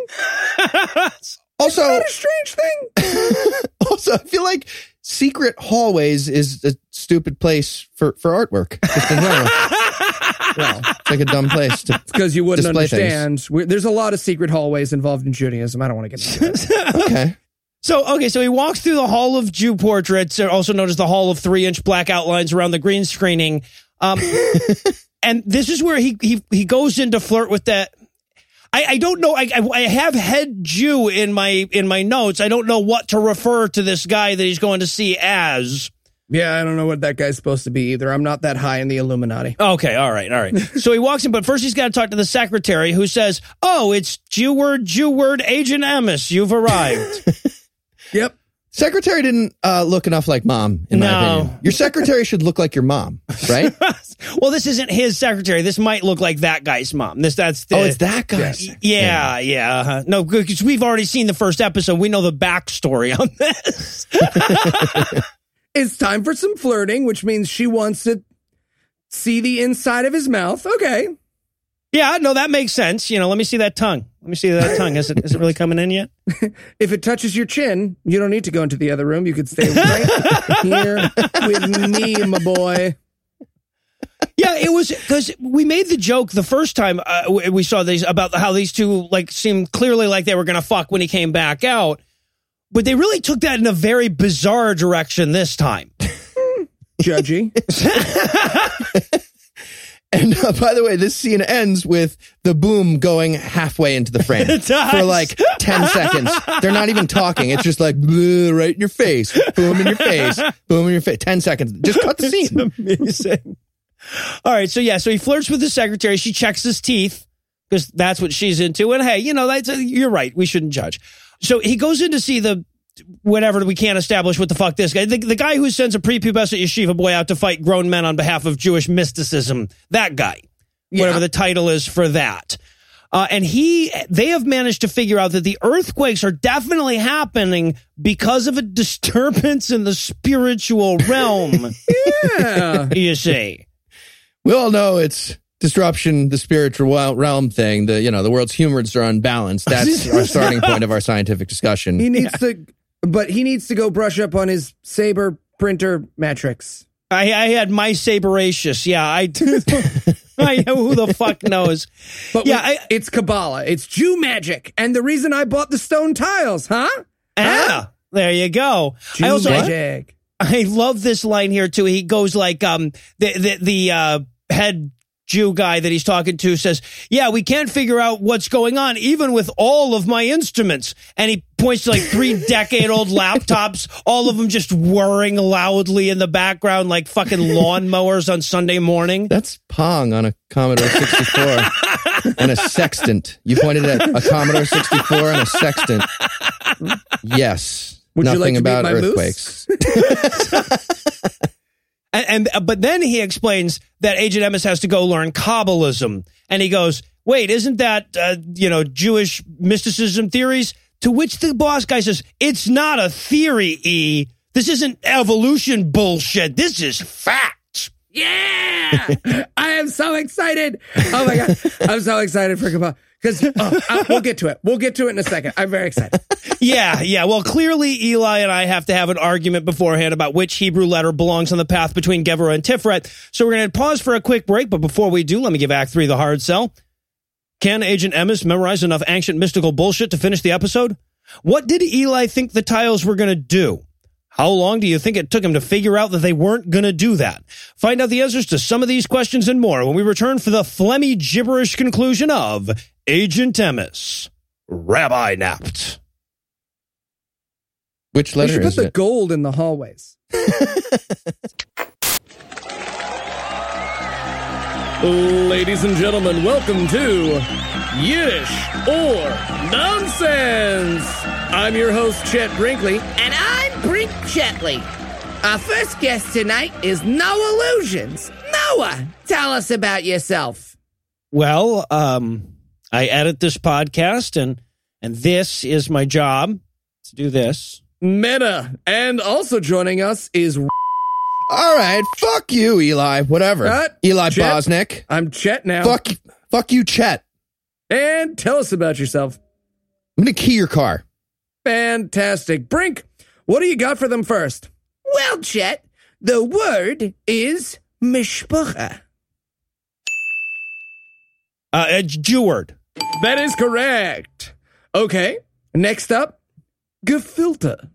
Also, Isn't that a strange thing? also, I feel like secret hallways is a stupid place for, for artwork. Just in general. Well, it's like a dumb place to Because you wouldn't display understand. We're, there's a lot of secret hallways involved in Judaism. I don't want to get into that. Okay. So, okay, so he walks through the Hall of Jew Portraits, also known as the Hall of Three-Inch Black Outlines around the green screening. Um, and this is where he, he, he goes in to flirt with that. I, I don't know. I, I, I have head Jew in my, in my notes. I don't know what to refer to this guy that he's going to see as. Yeah, I don't know what that guy's supposed to be either. I'm not that high in the Illuminati. Okay, all right, all right. So he walks in, but first he's got to talk to the secretary who says, oh, it's Jew word, Jew word, Agent Emmis. You've arrived. Yep. Secretary didn't uh, look enough like mom, in No. my opinion. Your secretary should look like your mom, right? Well, this isn't his secretary. This might look like that guy's mom. This, that's the, Oh, it's that guy's. Yeah, yeah. Uh-huh. No, because we've already seen the first episode. We know the backstory on this. It's time for some flirting, which means she wants to see the inside of his mouth. Okay. Yeah, no, that makes sense. You know, let me see that tongue. Let me see that tongue. Is it is it really coming in yet? If it touches your chin, you don't need to go into the other room. You could stay right here with me, my boy. Yeah, it was because we made the joke the first time uh, we saw these about how these two like seemed clearly like they were going to fuck when he came back out. But they really took that in a very bizarre direction this time. Judgy. And uh, by the way, this scene ends with the boom going halfway into the frame It does. for like ten seconds. They're not even talking. It's just like bleh, right in your face, boom in your face, boom in your face. ten seconds. Just cut the scene. Amazing. All right, so yeah, so he flirts with the secretary. She checks his teeth because that's what she's into. And hey, you know, that's a, you're right. We shouldn't judge. So he goes in to see the whatever we can't establish what the fuck this guy, the, the guy who sends a prepubescent yeshiva boy out to fight grown men on behalf of Jewish mysticism. That guy, Yeah. whatever the title is for that. Uh, and he, they have managed to figure out that the earthquakes are definitely happening because of a disturbance in the spiritual realm. Yeah. You see. We all know it's disruption, the spiritual realm thing. The you know the world's humors are unbalanced. That's our starting point of our scientific discussion. He needs to, but he needs to go brush up on his Saber printer metrics. I, I had my Saberaceous. Yeah, I do. I, who the fuck knows? But Yeah, we- I- it's Kabbalah. It's Jew magic. And the reason I bought the stone tiles, huh? Ah, there you go. Jew I also, I, magic. I love this line here too. He goes like, um, the the the uh, head Jew guy that he's talking to says, yeah, we can't figure out what's going on, even with all of my instruments. And he points to like three decade old laptops, all of them just whirring loudly in the background like fucking lawnmowers on Sunday morning. That's Pong on a Commodore sixty-four and a sextant. You pointed at a Commodore sixty-four and a sextant. Yes. Would you Nothing like to meet about my earthquakes. And, and but then he explains that Agent Emmis has to go learn Kabbalism, and he goes, "Wait, isn't that uh, you know Jewish mysticism theories?" To which the boss guy says, "It's not a theory, E. This isn't evolution bullshit. This is fact." Yeah! I am so excited. Oh my God. I'm so excited for Kabbalah. Because oh, uh, we'll get to it. We'll get to it in a second. I'm very excited. Yeah, yeah. Well, clearly Eli and I have to have an argument beforehand about which Hebrew letter belongs on the path between Gevurah and Tiferet. So we're going to pause for a quick break. But before we do, let me give Act three the hard sell. Can Agent Emmis memorize enough ancient mystical bullshit to finish the episode? What did Eli think the tiles were going to do? How long do you think it took him to figure out that they weren't going to do that? Find out the answers to some of these questions and more when we return for the phlegmy gibberish conclusion of Agent Emmis, Rabbi Napped. Which We letter should put is the it? gold in the hallways. Ladies and gentlemen, welcome to Yiddish or Nonsense. I'm your host, Chet Brinkley. And I'm Brink Chetley. Our first guest tonight is Noah Illusions. Noah, tell us about yourself. Well, um, I edit this podcast, and and this is my job to do this. Meta. And also joining us is... All right, fuck you, Eli. Whatever. What? Eli Chet? Bosnick. I'm Chet now. Fuck, fuck you, Chet. And tell us about yourself. I'm going to key your car. Fantastic. Brink, what do you got for them first? Well, Chet, the word is mishpacha. Uh, a Jew word. That is correct. Okay, next up, gefilte.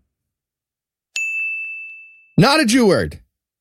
Not a Jew word.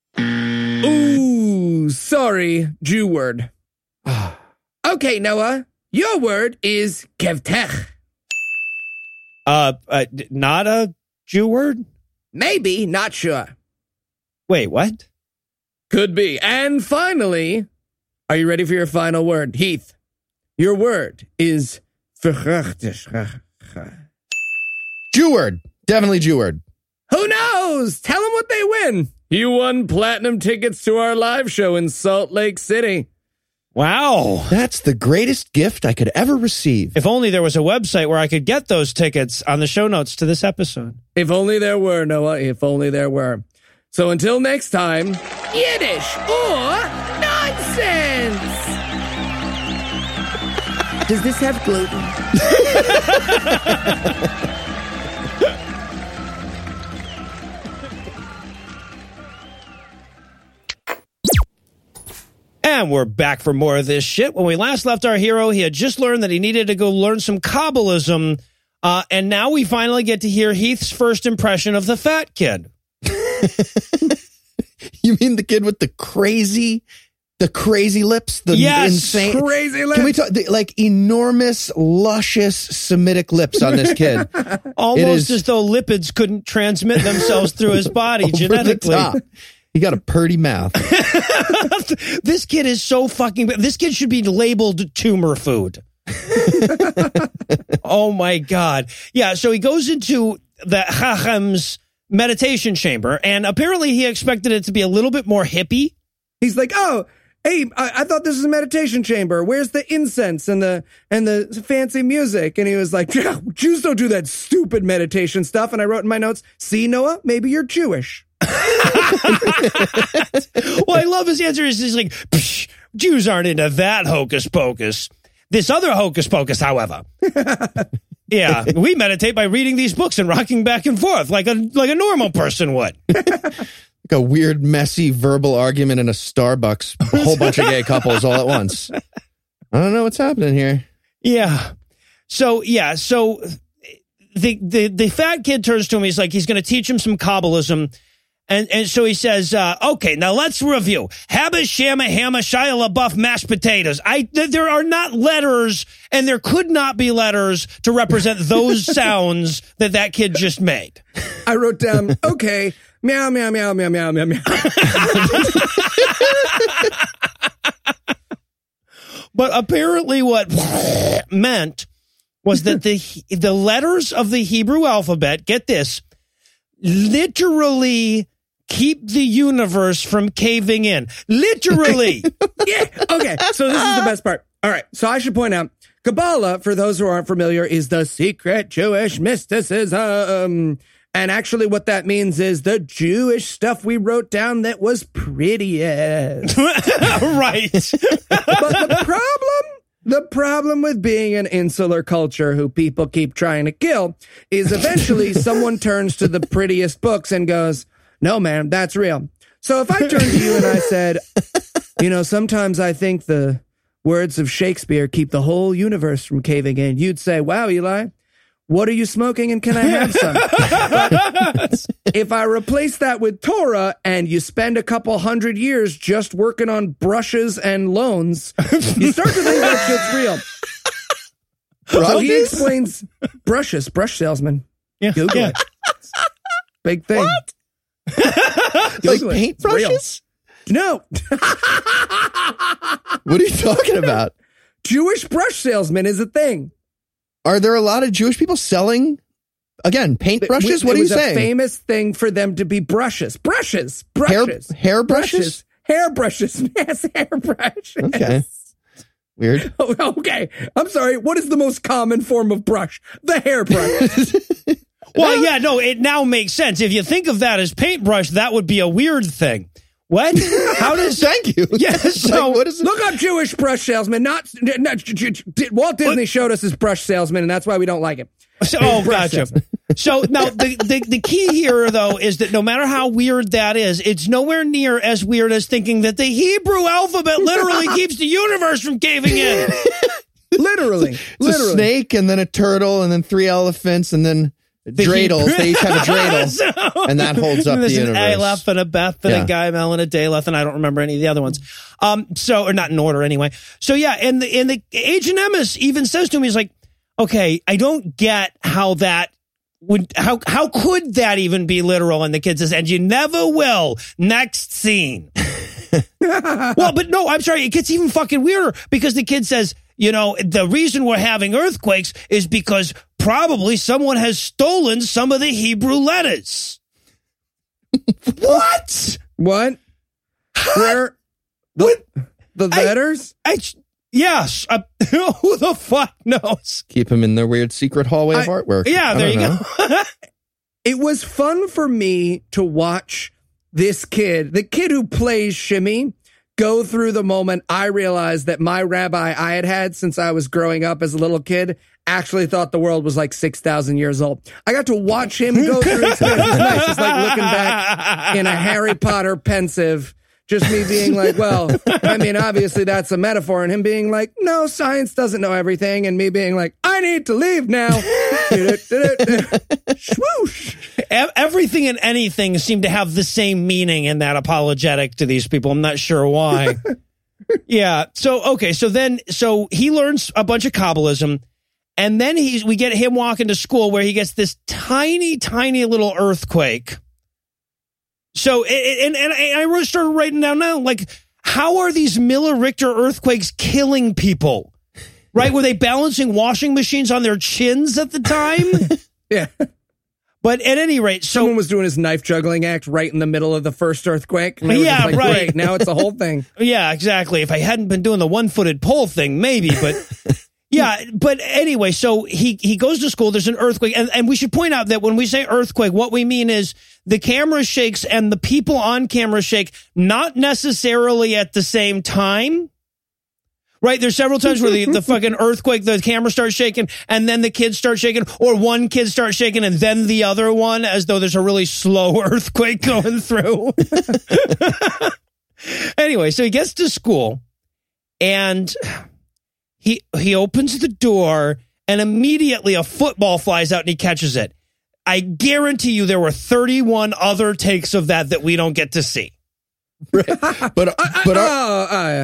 Ooh, sorry, Jew word. Okay, Noah, your word is kevtech. Uh, uh, not a Jew word? Maybe, not sure. Wait, what? Could be. And finally, are you ready for your final word? Heath, your word is verachtig. Jew word. Definitely Jew word. Who knows? Tell them what they win. You won platinum tickets to our live show in Salt Lake City. Wow. That's the greatest gift I could ever receive. If only there was a website where I could get those tickets on the show notes to this episode. If only there were, Noah. If only there were. So until next time, Yiddish or nonsense. Does this have gluten? And we're back for more of this shit. When we last left our hero, he had just learned that he needed to go learn some Kabbalism. Uh, and now we finally get to hear Heath's first impression of the fat kid. You mean the kid with the crazy, the crazy lips? The Yes, insane, crazy lips. Can we talk, the, like enormous, luscious Semitic lips on this kid? Almost is- as though lipids couldn't transmit themselves through his body Over the genetically. top. He got a purty mouth. This kid is so fucking bad. This kid should be labeled tumor food. Oh my God. Yeah, so he goes into the Chachem's meditation chamber, and apparently he expected it to be a little bit more hippie. He's like, oh, hey, I, I thought this was a meditation chamber. Where's the incense and the and the fancy music? And he was like, yeah, Jews don't do that stupid meditation stuff. And I wrote in my notes, see, Noah, maybe you're Jewish. Well, I love his answer. Is he's like, Psh, Jews aren't into that hocus pocus. This other hocus pocus, however. Yeah, we meditate by reading these books and rocking back and forth like a like a normal person would. Like a weird, messy verbal argument in a Starbucks. A whole bunch of gay couples all at once. I don't know what's happening here. Yeah. So, yeah, so the, the, the fat kid turns to him. He's like, he's going to teach him some Kabbalism. And and so he says, uh, okay, now let's review. Habba, Shama, Hamma, Shia LaBeouf, mashed potatoes. I th- There are not letters, and there could not be letters to represent those sounds that that kid just made. I wrote down, okay, meow, meow, meow, meow, meow, meow, meow. But apparently what meant was that the the letters of the Hebrew alphabet, get this, literally keep the universe from caving in. Literally. Yeah. Okay. So this is the best part. All right. So I should point out, Kabbalah, for those who aren't familiar, is the secret Jewish mysticism. And actually what that means is the Jewish stuff we wrote down that was prettiest. Right. But the problem, the problem with being an insular culture who people keep trying to kill is eventually someone turns to the prettiest books and goes, no, man, that's real. So if I turned to you and I said, you know, sometimes I think the words of Shakespeare keep the whole universe from caving in, you'd say, wow, Eli, what are you smoking and can I have some? But if I replace that with Torah and you spend a couple hundred years just working on brushes and loans, you start to think that shit's real. So he explains brushes, brush salesman. Yeah. Google yeah. it. Big thing. What? Like Google it. paint It's real. brushes? No. What are you talking about? Jewish brush salesman is a thing. Are there a lot of Jewish people selling, again, paint brushes? It What are you was saying? a famous thing for them to be brushes. Brushes. Hair- Brushes. hair brushes? Hair brushes. Yes, hair brushes. Okay. Weird. Oh, okay. I'm sorry. What is the most common form of brush? The hairbrush. Well, yeah, no, it now makes sense. If you think of that as paintbrush, that would be a weird thing. What? How does... Thank you. Yeah, so... Like, what is it? Look up Jewish brush salesman. Not, not Walt Disney showed us his brush salesman, and that's why we don't like him. So, oh, Brush gotcha. salesman. So now the, the the key here, though, is that no matter how weird that is, it's nowhere near as weird as thinking that the Hebrew alphabet literally keeps the universe from caving in. Literally. It's Literally. a snake and then a turtle and then three elephants and then dreidels. They each have a dreidel. So- And that holds up There's the an universe. Aleph and a Beth and Yeah. a Gaimel and a Daleth, and I don't remember any of the other ones. Um, so or not in order anyway. So yeah, and the and the Agent Emmis even says to me, he's like, okay, I don't get how that would how how could that even be literal? And the kid says, and you never will. Next scene. Well, but no, I'm sorry, it gets even fucking weirder because the kid says, you know, the reason we're having earthquakes is because probably someone has stolen some of the Hebrew letters. What? What? Where? The, What? the I- letters? I, yes. Uh, who the fuck knows? Keep them in their weird secret hallway of I- artwork. Yeah, I there you don't know. go. It was fun for me to watch this kid, the kid who plays Shimmy, go through the moment I realized that my rabbi I had had since I was growing up as a little kid actually thought the world was like six thousand years old. I got to watch him go through it. It was nice. It's like looking back in a Harry Potter pensive, just me being like, well, I mean, obviously that's a metaphor, and him being like, no, science doesn't know everything, and me being like, I need to leave now. Swoosh. E- Everything and anything seem to have the same meaning in that apologetic to these people. I'm not sure why. Yeah. So, okay. So then, so he learns a bunch of Kabbalism, and then he's, we get him walking to school where he gets this tiny, tiny little earthquake. So, and, and, and I really started writing down now, like, how are these Miller Richter earthquakes killing people? Right? Were they balancing washing machines on their chins at the time? Yeah. But at any rate, so Someone was doing his knife juggling act right in the middle of the first earthquake. And they were Yeah, just like, right. Great, now it's a whole thing. yeah, exactly. If I hadn't been doing the one-footed pole thing, maybe, but yeah, but anyway, so he, he goes to school, there's an earthquake, and, and we should point out that when we say earthquake, what we mean is the camera shakes and the people on camera shake, not necessarily at the same time. Right, there's several times where the, the fucking earthquake, the camera starts shaking, and then the kids start shaking, or one kid starts shaking, and then the other one, as though there's a really slow earthquake going through. Anyway, so he gets to school, and he he opens the door, and immediately a football flies out, and he catches it. I guarantee you there were thirty-one other takes of that that we don't get to see. Right. But but are, Oh, uh,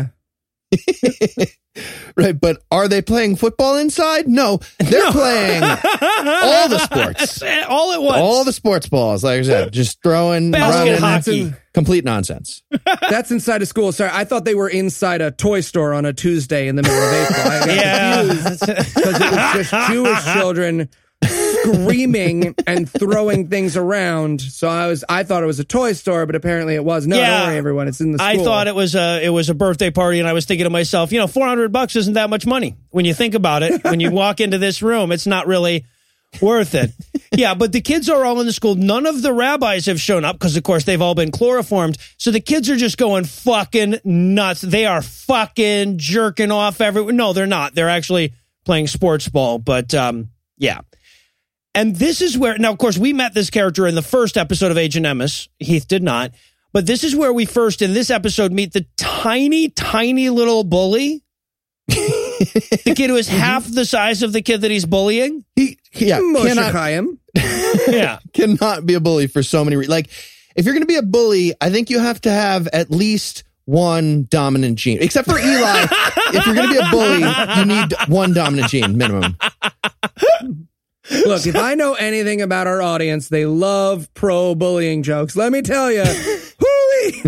right, but are they playing football inside? No, they're playing all the sports. All at once. All the sports balls, like I said, just throwing, Basket running, hockey. complete nonsense. that's inside of school. Sorry, I thought they were inside a toy store on a Tuesday in the middle of April. I got Yeah. confused because it was just Jewish children screaming and throwing things around. So I was, I thought it was a toy store, but apparently it was. No, Yeah. don't worry, everyone. It's in the school. I thought it was a it was a birthday party, and I was thinking to myself, you know, four hundred bucks isn't that much money when you think about it. When you walk into this room, it's not really worth it. Yeah, but the kids are all in the school. None of the rabbis have shown up because, of course, they've all been chloroformed. So the kids are just going fucking nuts. They are fucking jerking off everywhere. No, they're not. They're actually playing sports ball. But, um, yeah. And this is where, now, of course, we met this character in the first episode of Agent Emmis. Heath did not. But this is where we first, in this episode, meet the tiny, tiny little bully. The kid who is half the size of the kid that he's bullying. He, yeah, Moshe cannot, Chaim. Yeah. cannot be a bully for so many reasons. Like, if you're going to be a bully, I think you have to have at least one dominant gene. Except for Eli, if you're going to be a bully, you need one dominant gene minimum. Look, if I know anything about our audience, they love pro-bullying jokes. Let me tell you. Hooey!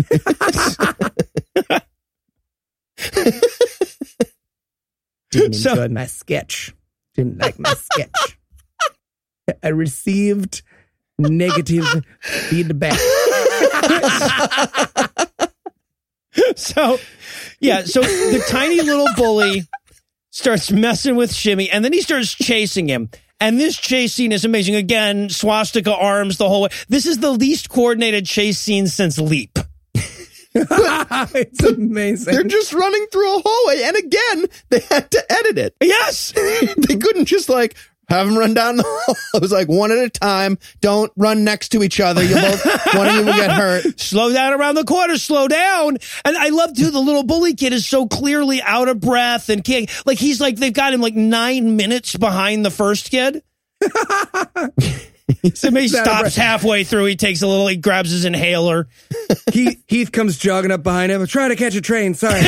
Didn't So- enjoy my sketch. Didn't like my sketch. I received negative feedback. So, yeah, so the tiny little bully starts messing with Shimmy, and then he starts chasing him. And this chase scene is amazing. Again, swastika arms the whole way. This is the least coordinated chase scene since Leap. It's amazing. They're just running through a hallway. And again, they had to edit it. Yes! They couldn't just like have them run down the hall. It was like one at a time. Don't run next to each other. You both, one of you will get hurt. Slow down around the corner, slow down. And I love too, the little bully kid is so clearly out of breath and can't, like he's like, they've got him like nine minutes behind the first kid. So he stops halfway through. He takes a little, he grabs his inhaler. Heath, Heath comes jogging up behind him. I'm trying to catch a train. Sorry.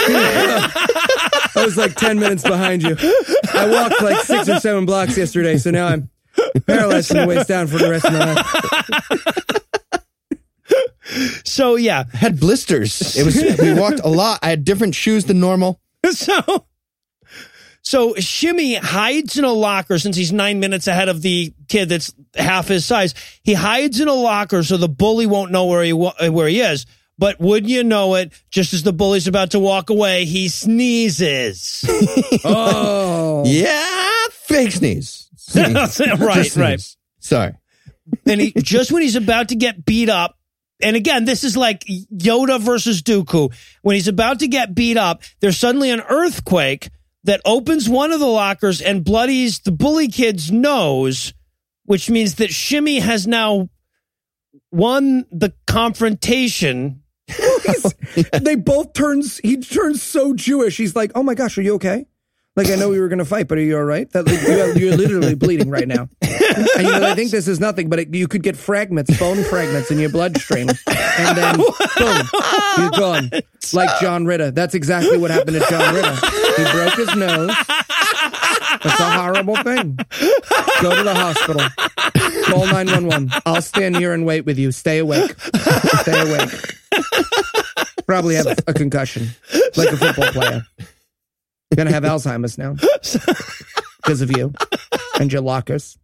I was like ten minutes behind you. I walked like six or seven blocks yesterday, so now I'm paralyzed from the waist down for the rest of my life. So, yeah. Had blisters. It was, we walked a lot. I had different shoes than normal. So, so Shimmy hides in a locker since he's nine minutes ahead of the kid that's half his size. He hides in a locker so the bully won't know where he wa- where he is. But would you know it, just as the bully's about to walk away, he sneezes. Oh. Yeah, fake sneeze. right, Just right. sneeze. Sorry. And he just when he's about to get beat up, and again, this is like Yoda versus Dooku. When he's about to get beat up, there's suddenly an earthquake that opens one of the lockers and bloodies the bully kid's nose, which means that Shimmy has now won the confrontation. They both turns. He turns so Jewish. He's like, "Oh my gosh, are you okay? Like, I know we were going to fight, but are you all right? That like, you're, you're literally bleeding right now. And you know, I think this is nothing, but it, you could get fragments, bone fragments in your bloodstream, and then boom, you're gone. Like John Ritter. That's exactly what happened to John Ritter. He broke his nose. That's a horrible thing. Go to the hospital. Call nine one one. I'll stand here and wait with you. Stay awake. Stay awake. Probably have a concussion, like a football player. Gonna have Alzheimer's now because of you and your lockers.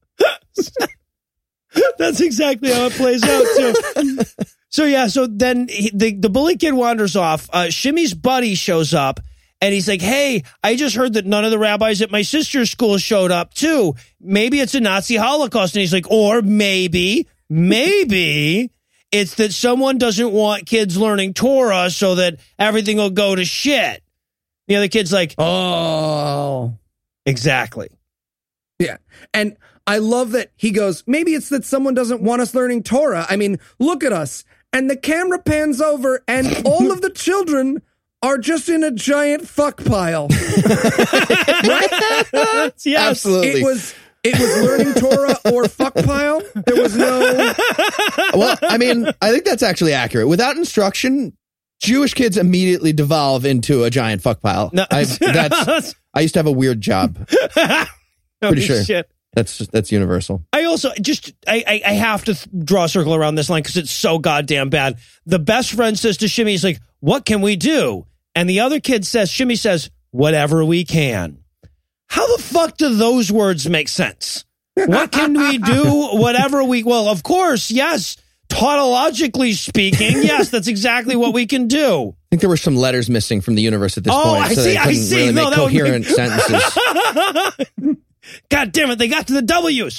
That's exactly how it plays out too. So yeah, so then he, the the bully kid wanders off. Uh, Shimmy's buddy shows up, and he's like, "Hey, I just heard that none of the rabbis at my sister's school showed up too. Maybe it's a Nazi Holocaust." And he's like, "Or maybe, maybe it's that someone doesn't want kids learning Torah so that everything will go to shit." The other kid's like, Oh, exactly. yeah. And I love that he goes, maybe it's that someone doesn't want us learning Torah. I mean, look at us. And the camera pans over and all of the children are just in a giant fuck pile. Right? Yes. Absolutely. It was it was learning Torah or fuck pile. There was no. Well, I mean, I think that's actually accurate. Without instruction, Jewish kids immediately devolve into a giant fuck pile. No. I, that's, I used to have a weird job. Holy Pretty sure. shit. That's just, that's universal. I also just I I, I have to th- draw a circle around this line because it's so goddamn bad. The best friend says to Shimmy, he's like, "What can we do?" And the other kid says, Shimmy says, "Whatever we can." How the fuck do those words make sense? What can we do? Whatever we well, of course, yes. Tautologically speaking, yes, that's exactly what we can do. I think there were some letters missing from the universe at this Oh, point, I so see, they I couldn't see. really No, make that would coherent make- sentences. God damn it, they got to the W's.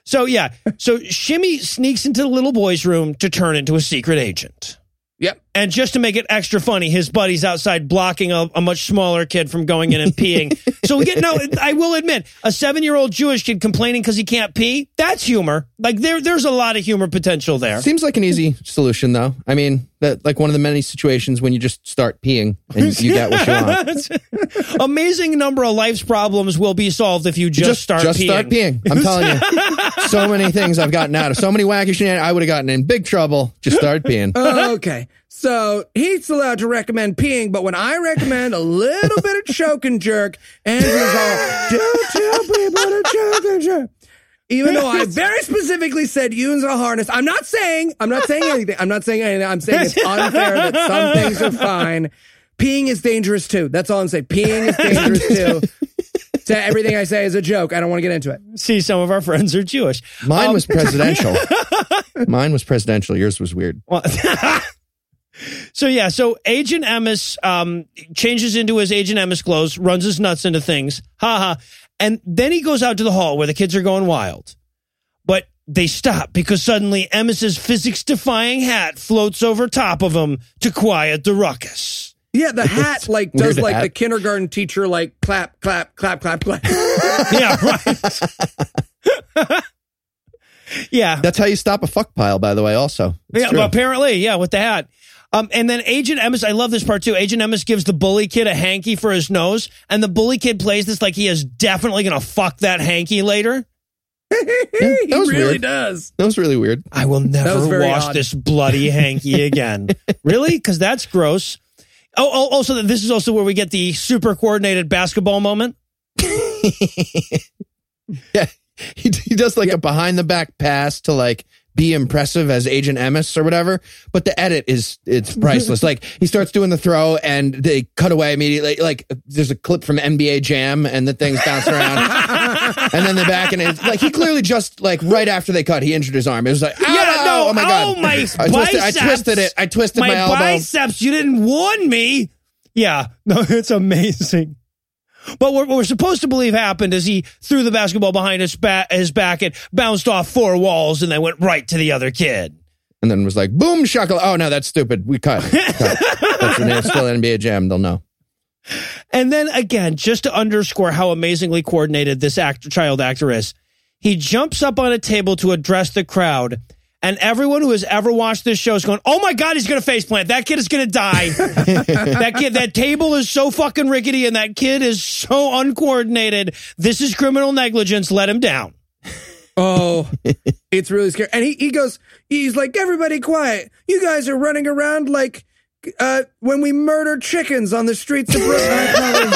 So, yeah. So Shimmy sneaks into the little boy's room to turn into a secret agent. Yep. And just to make it extra funny, his buddy's outside blocking a, a much smaller kid from going in and peeing. So we get, no, I will admit, a seven-year-old Jewish kid complaining because he can't pee, that's humor. Like, there, there's a lot of humor potential there. Seems like an easy solution, though. I mean, that like one of the many situations when you just start peeing and you get what you want. Amazing number of life's problems will be solved if you just, Just, start just peeing. start peeing. I'm telling you. So many things I've gotten out of. So many wacky shenanigans. I would have gotten in big trouble. Just start peeing. Okay. So he's allowed to recommend peeing, but when I recommend a little bit of choke and jerk, Andrew's all, don't tell people to choke and jerk. Even though I very specifically said use a harness. I'm not saying, I'm not saying anything. I'm not saying anything. I'm saying it's unfair that some things are fine. Peeing is dangerous too. That's all I'm saying. Peeing is dangerous too. So everything I say is a joke. I don't want to get into it. See, some of our friends are Jewish. Mine Um, was presidential. Mine was presidential. Yours was weird. Well, so yeah, so Agent Emmis um, changes into his Agent Emmis clothes, runs his nuts into things, haha, and then he goes out to the hall where the kids are going wild. But they stop because suddenly Emmis's physics-defying hat floats over top of him to quiet the ruckus. Yeah, the hat like does Weird like hat. the kindergarten teacher like clap, clap, clap, clap, clap. Yeah, right. Yeah. That's how you stop a fuck pile, by the way, also. It's Yeah, true. well, apparently, yeah, with the hat. Um, and then Agent Emmis, I love this part too. Agent Emmis gives the bully kid a hanky for his nose, and the bully kid plays this like he is definitely going to fuck that hanky later. Yeah, He that was really weird. does. That was really weird. I will was never very wash odd. this bloody hanky again. Really? Because that's gross. Oh, oh, also, this is also where we get the super coordinated basketball moment. Yeah. He, he does like a behind the back pass to like be impressive as Agent Emmis or whatever, but the edit is it's priceless. Like he starts doing the throw and they cut away immediately. Like there's a clip from N B A Jam and the thing's bouncing around, and then they're back and it's like he clearly just like right after they cut, he injured his arm. It was like, oh, Yeah, no, oh my god, oh, my I twisted, I biceps. twisted it. I twisted my, My elbow. biceps, you didn't warn me. Yeah, no, it's amazing. But what we're supposed to believe happened is he threw the basketball behind his, ba- his back, it bounced off four walls, and then went right to the other kid. And then was like, boom, shackle. Oh no, that's stupid. We cut. cut. That's when it's still N B A Jam. They'll know. And then again, just to underscore how amazingly coordinated this actor, child actor is, he jumps up on a table to address the crowd, and everyone who has ever watched this show is going, oh my God, he's going to faceplant. That kid is going to die. That kid, that table is so fucking rickety, and that kid is so uncoordinated. This is criminal negligence. Let him down. Oh, it's really scary. And he, he goes, he's like, everybody quiet. You guys are running around like uh, when we murdered chickens on the streets of Brooklyn.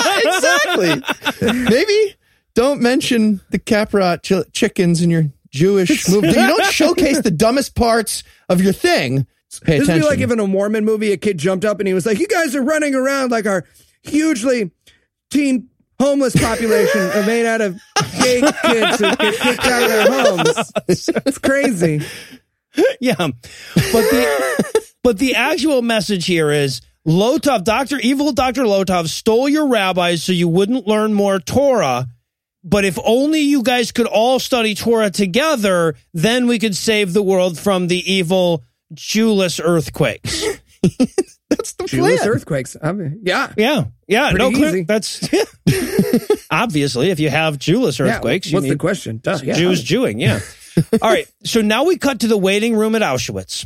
Exactly. Maybe don't mention the Caprot ch- chickens in your Jewish movie. You don't showcase the dumbest parts of your thing. Pay This would attention. be like if in a Mormon movie, a kid jumped up and he was like, you guys are running around like our hugely teen homeless population are made out of gay kids who get kicked out of their homes. It's crazy. Yeah. But the but the actual message here is Lotov, Doctor Evil Doctor Lotov stole your rabbis so you wouldn't learn more Torah. But if only you guys could all study Torah together, then we could save the world from the evil Jewless earthquakes. That's the Jewless plan. earthquakes. I mean, yeah. Yeah. Yeah. Pretty no, clear, easy. that's obviously if you have Jewless earthquakes, yeah. you What's the need question? Duh, yeah. Jews Jewing. Yeah. All right. So now we cut to the waiting room at Auschwitz.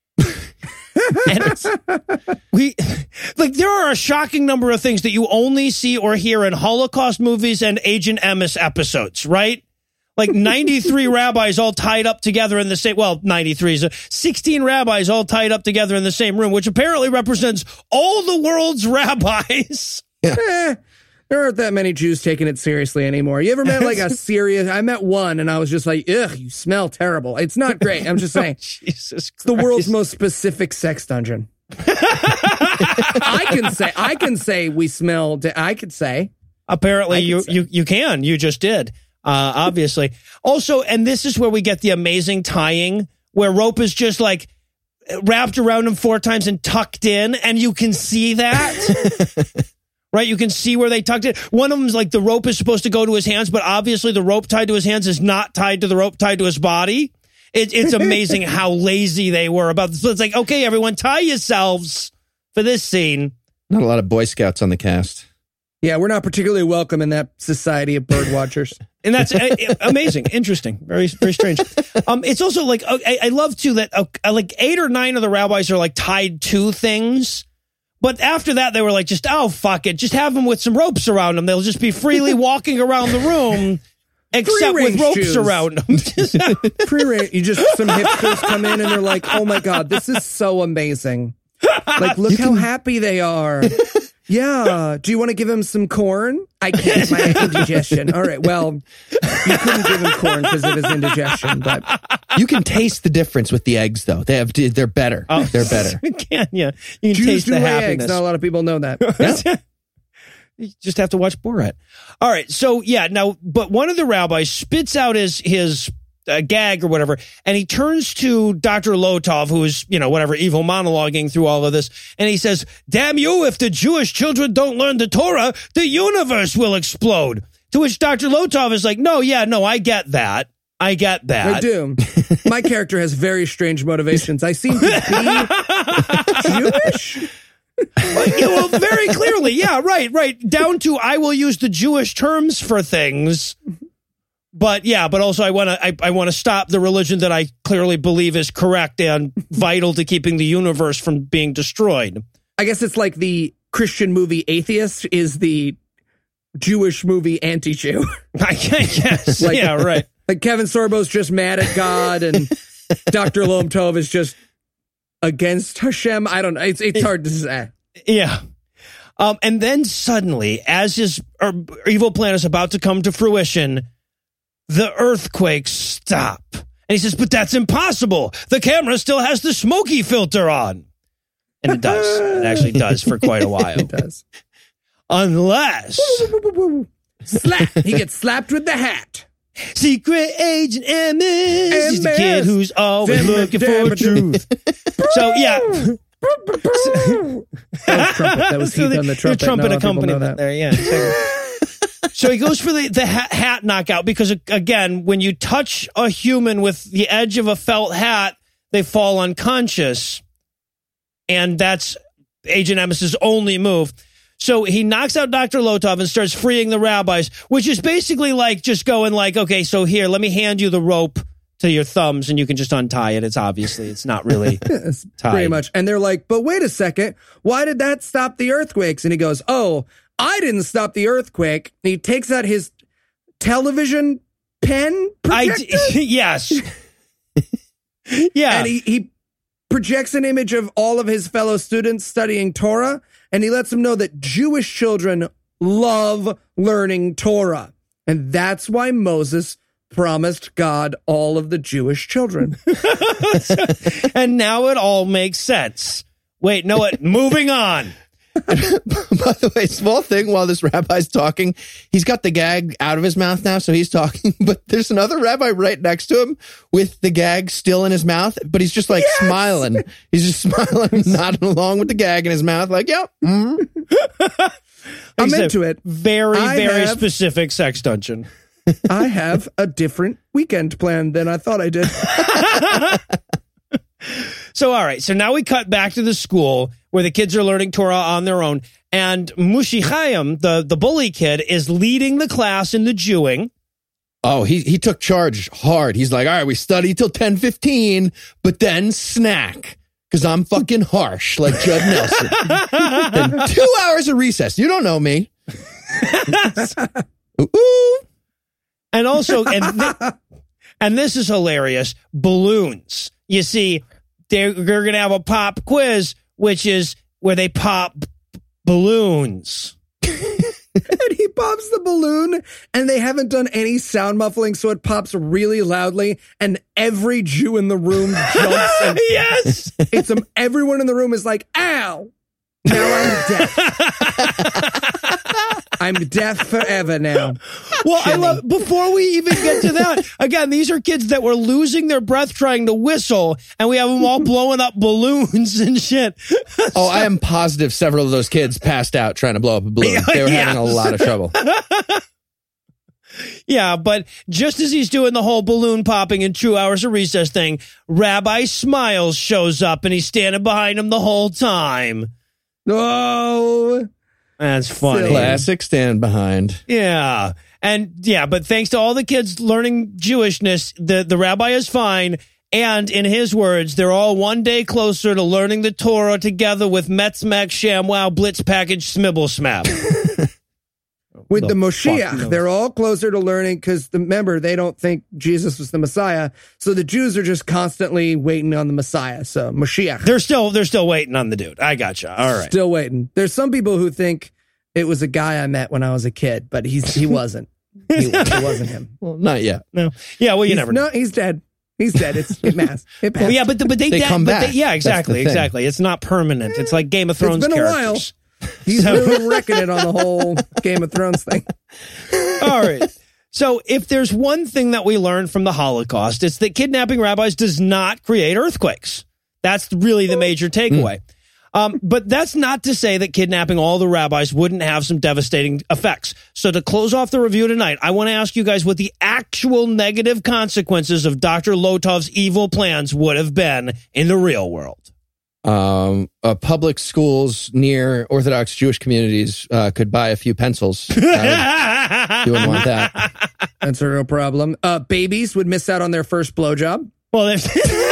And it's, we like there are a shocking number of things that you only see or hear in Holocaust movies and Agent Emmis episodes, right? Like ninety-three rabbis all tied up together in the same, well, ninety-three, so sixteen rabbis all tied up together in the same room, which apparently represents all the world's rabbis. Eh, there aren't that many Jews taking it seriously anymore. You ever met like a serious, I met one and I was just like, ugh, you smell terrible. It's not great. I'm just saying. Jesus Christ. The world's most specific sex dungeon. I can say, I can say we smell, I could say. Apparently I can you, say. you, you can, you just did. Uh, obviously. Also, and this is where we get the amazing tying where rope is just like wrapped around him four times and tucked in, and you can see that. right? You can see where they tucked it. One of them's like the rope is supposed to go to his hands, but obviously the rope tied to his hands is not tied to the rope tied to his body. It, it's amazing how lazy they were about this. So it's like, okay, everyone, tie yourselves for this scene. Not a lot of Boy Scouts on the cast. Yeah, we're not particularly welcome in that society of bird watchers. And that's uh, amazing, interesting, very, very strange. Um, it's also like, I, I love too that uh, like eight or nine of the rabbis are like tied to things. But after that, they were like, just, oh, fuck it. Just have them with some ropes around them. They'll just be freely walking around the room, except with ropes shoes. around them. Pre-range, you just, some hipsters come in and they're like, oh my God, this is so amazing. Like, look how happy they are. Yeah. Do you want to give him some corn? I can't. My indigestion. All right. Well, you couldn't give him corn because of his indigestion, but you can taste the difference with the eggs, though. They have. They're better. Oh, they're better. You can. Yeah. You can Jews taste do the lay happiness. Eggs. Not a lot of people know that. Yeah. You just have to watch Borat. All right. So yeah. Now, but one of the rabbis spits out his his. A gag or whatever, and he turns to Doctor Lotov, who is, you know, whatever, evil monologuing through all of this, and he says, damn you, if the Jewish children don't learn the Torah, the universe will explode. To which Doctor Lotov is like, no, yeah, no, I get that. I get that. I do. My character has very strange motivations. I seem to be Jewish. Well, yeah, well, very clearly, yeah, right, right. Down to I will use the Jewish terms for things. But yeah, but also I want to I, I want to stop the religion that I clearly believe is correct and vital to keeping the universe from being destroyed. I guess it's like the Christian movie Atheist is the Jewish movie Anti-Jew. I guess. Like, yeah, right. Like Kevin Sorbo's just mad at God and Doctor Lomtov is just against Hashem. I don't know. It's it's hard to say. Yeah. Um, and then suddenly, as his er, evil plan is about to come to fruition, the earthquakes stop. And he says, but that's impossible. The camera still has the smoky filter on. And it does. It actually does for quite a while. It does. Unless... Slap. He gets slapped with the hat. Secret Agent M S. He's the kid who's always damn looking damn for truth. So, yeah. That was trumpet. That was Heath so on the trumpet. The trumpet accompaniment there, yeah. So he goes for the, the hat, hat knockout because, again, when you touch a human with the edge of a felt hat, they fall unconscious. And that's Agent Emmett's only move. So he knocks out Doctor Lotov and starts freeing the rabbis, which is basically like just going like, okay, so here, let me hand you the rope to your thumbs and you can just untie it. It's obviously, it's not really it's tied. Pretty much. And they're like, but wait a second. Why did that stop the earthquakes? And he goes, oh, I didn't stop the earthquake. And he takes out his television pen projector. I d- yes. Yeah. And he, he projects an image of all of his fellow students studying Torah. And he lets them know that Jewish children love learning Torah. And that's why Moses promised God all of the Jewish children. And now it all makes sense. Wait, no, what? Moving on. By the way, small thing, while this rabbi's talking, he's got the gag out of his mouth now, so he's talking, but there's another rabbi right next to him with the gag still in his mouth, but he's just like yes! smiling. He's just smiling, nodding along with the gag in his mouth, like, yep. Yeah, mm-hmm. I'm into it. Very, I very have, specific sex dungeon. I have a different weekend plan than I thought I did. So, all right. So now we cut back to the school where the kids are learning Torah on their own. And Mushi Chaim, the, the bully kid, is leading the class in the Jewing. Oh, he he took charge hard. He's like, all right, we study till ten fifteen, but then snack. Because I'm fucking harsh, like Judd Nelson. And two hours of recess. You don't know me. Ooh, ooh. And also, and, th- and this is hilarious, balloons. You see, they're, they're going to have a pop quiz, which is where they pop b- balloons. And he pops the balloon, and they haven't done any sound muffling, so it pops really loudly, and every Jew in the room jumps. And yes! It's um, everyone in the room is like, ow! Now I'm deaf. I'm deaf forever now. Well, I love, before we even get to that, again, these are kids that were losing their breath trying to whistle, and we have them all blowing up balloons and shit. Oh, I am positive several of those kids passed out trying to blow up a balloon. They were Yes. having a lot of trouble. Yeah, but just as he's doing the whole balloon popping and two hours of recess thing, Rabbi Smiles shows up, and he's standing behind him the whole time. Oh, That's funny. Classic stand behind. Yeah. And yeah, but thanks to all the kids learning Jewishness, the, the rabbi is fine. And in his words, they're all one day closer to learning the Torah together with Metzmack, ShamWow, Blitz Package, Smibble Smap. with the, The Moshiach, fuck knows? they're all closer to learning because remember, they don't think Jesus was the Messiah. So the Jews are just constantly waiting on the Messiah. So Moshiach. They're still they're still waiting on the dude. I gotcha. All right. Still waiting. There's some people who think it was a guy I met when I was a kid, but he's he wasn't. He, it wasn't him. Well, not yet. No. Yeah, well, you He's- never know. No, he's dead. He's dead. It's it mass. It passed. Well, yeah, but but they, They that- come but back. They, yeah, That's the exactly, thing. exactly. It's not permanent. It's like Game of Thrones been a while. characters. He's really wrecking it on the whole Game of Thrones thing. All right. So if there's one thing that we learned from the Holocaust, it's that kidnapping rabbis does not create earthquakes. That's really the major takeaway. Um, but that's not to say that kidnapping all the rabbis wouldn't have some devastating effects. So to close off the review tonight, I want to ask you guys what the actual negative consequences of Doctor Lotov's evil plans would have been in the real world. Um, uh, public schools near Orthodox Jewish communities uh, could buy a few pencils. I would- you wouldn't want that. That's a real problem. Uh, babies would miss out on their first blowjob. Well, there's,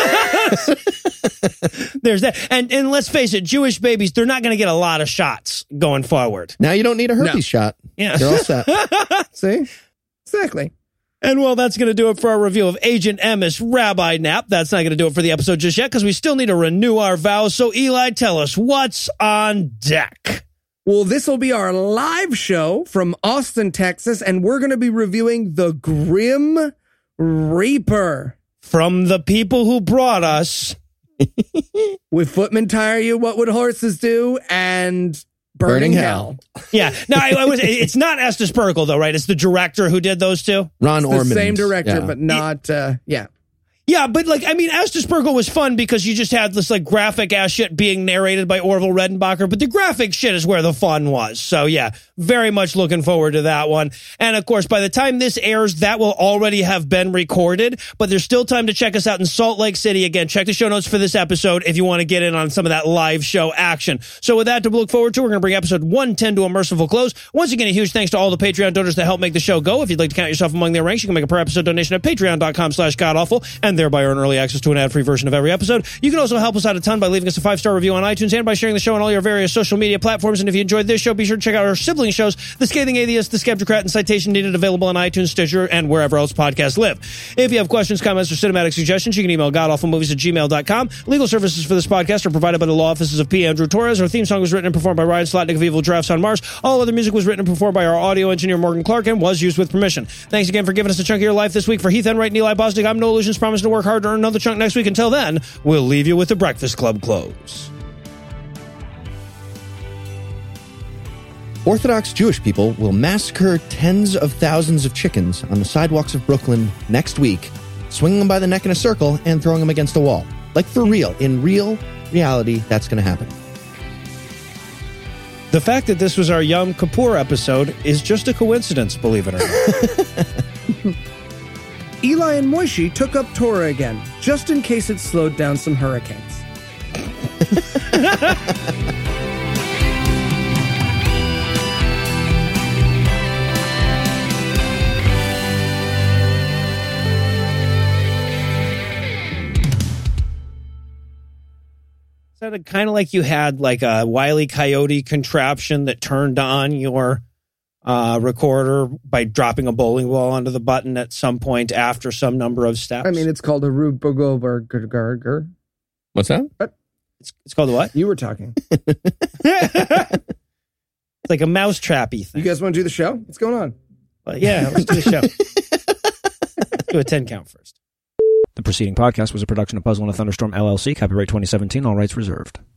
there's that. And, and let's face it, Jewish babies, they're not going to get a lot of shots going forward. Now you don't need a herpes No. shot. Yeah. You're all set. See? Exactly. And well, that's going to do it for our review of Agent Emmis Rabbi Nap. That's not going to do it for the episode just yet because we still need to renew our vows. So Eli, tell us what's on deck. Well, this will be our live show from Austin, Texas, and we're going to be reviewing The Grim Reaper. From the people who brought us. Would footmen tire you? What would horses do? And Burning, Burning Hell. Hell. Yeah. No, I, I was, it's not Estes Perkel, though, right? It's the director who did those two. Ron The Ormond. same director, Yeah. but not, uh, yeah. Yeah, but like, I mean, Estes Perkel was fun because you just had this like graphic ass shit being narrated by Orville Redenbacher, but the graphic shit is where the fun was. So yeah, very much looking forward to that one. And of course, by the time this airs, that will already have been recorded, but there's still time to check us out in Salt Lake City. Again, check the show notes for this episode if you want to get in on some of that live show action. So with that to look forward to, we're going to bring episode one ten to a merciful close. Once again, a huge thanks to all the Patreon donors that help make the show go. If you'd like to count yourself among their ranks, you can make a per episode donation at patreon.com slash godawful and thereby earn early access to an ad-free version of every episode. You can also help us out a ton by leaving us a five-star review on iTunes and by sharing the show on all your various social media platforms. And if you enjoyed this show, be sure to check out our sibling shows, The Scathing Atheist, The Skeptocrat, and Citation Needed, available on iTunes, Stitcher, and wherever else podcasts live. If you have questions, comments, or cinematic suggestions, you can email godawfulmovies at gmail dot com. Legal services for this podcast are provided by the law offices of P. Andrew Torres. Our theme song was written and performed by Ryan Slotnick of Evil Drafts on Mars. All other music was written and performed by our audio engineer, Morgan Clark, and was used with permission. Thanks again for giving us a chunk of your life this week. For Heath Enright and Eli Bosnick, I'm No Illusions, promising to work hard to earn another chunk next week. Until then, we'll leave you with the Breakfast Club close. Orthodox Jewish people will massacre tens of thousands of chickens on the sidewalks of Brooklyn next week, swinging them by the neck in a circle and throwing them against a wall. Like for real. In real reality, that's going to happen. The fact that this was our Yom Kippur episode is just a coincidence, believe it or not. Eli and Moishi took up Torah again, just in case it slowed down some hurricanes. Sounded kind of like you had like a Wile E. Coyote contraption that turned on your uh, recorder by dropping a bowling ball onto the button at some point after some number of steps. I mean, it's called a Rube Goldberger. What's that? it's, it's called a what? You were talking. It's like a mousetrappy You thing. guys want to do the show? What's going on? But yeah, let's do the show. Let's do a ten count first. The preceding podcast was a production of Puzzle and a Thunderstorm, L L C, copyright twenty seventeen, all rights reserved.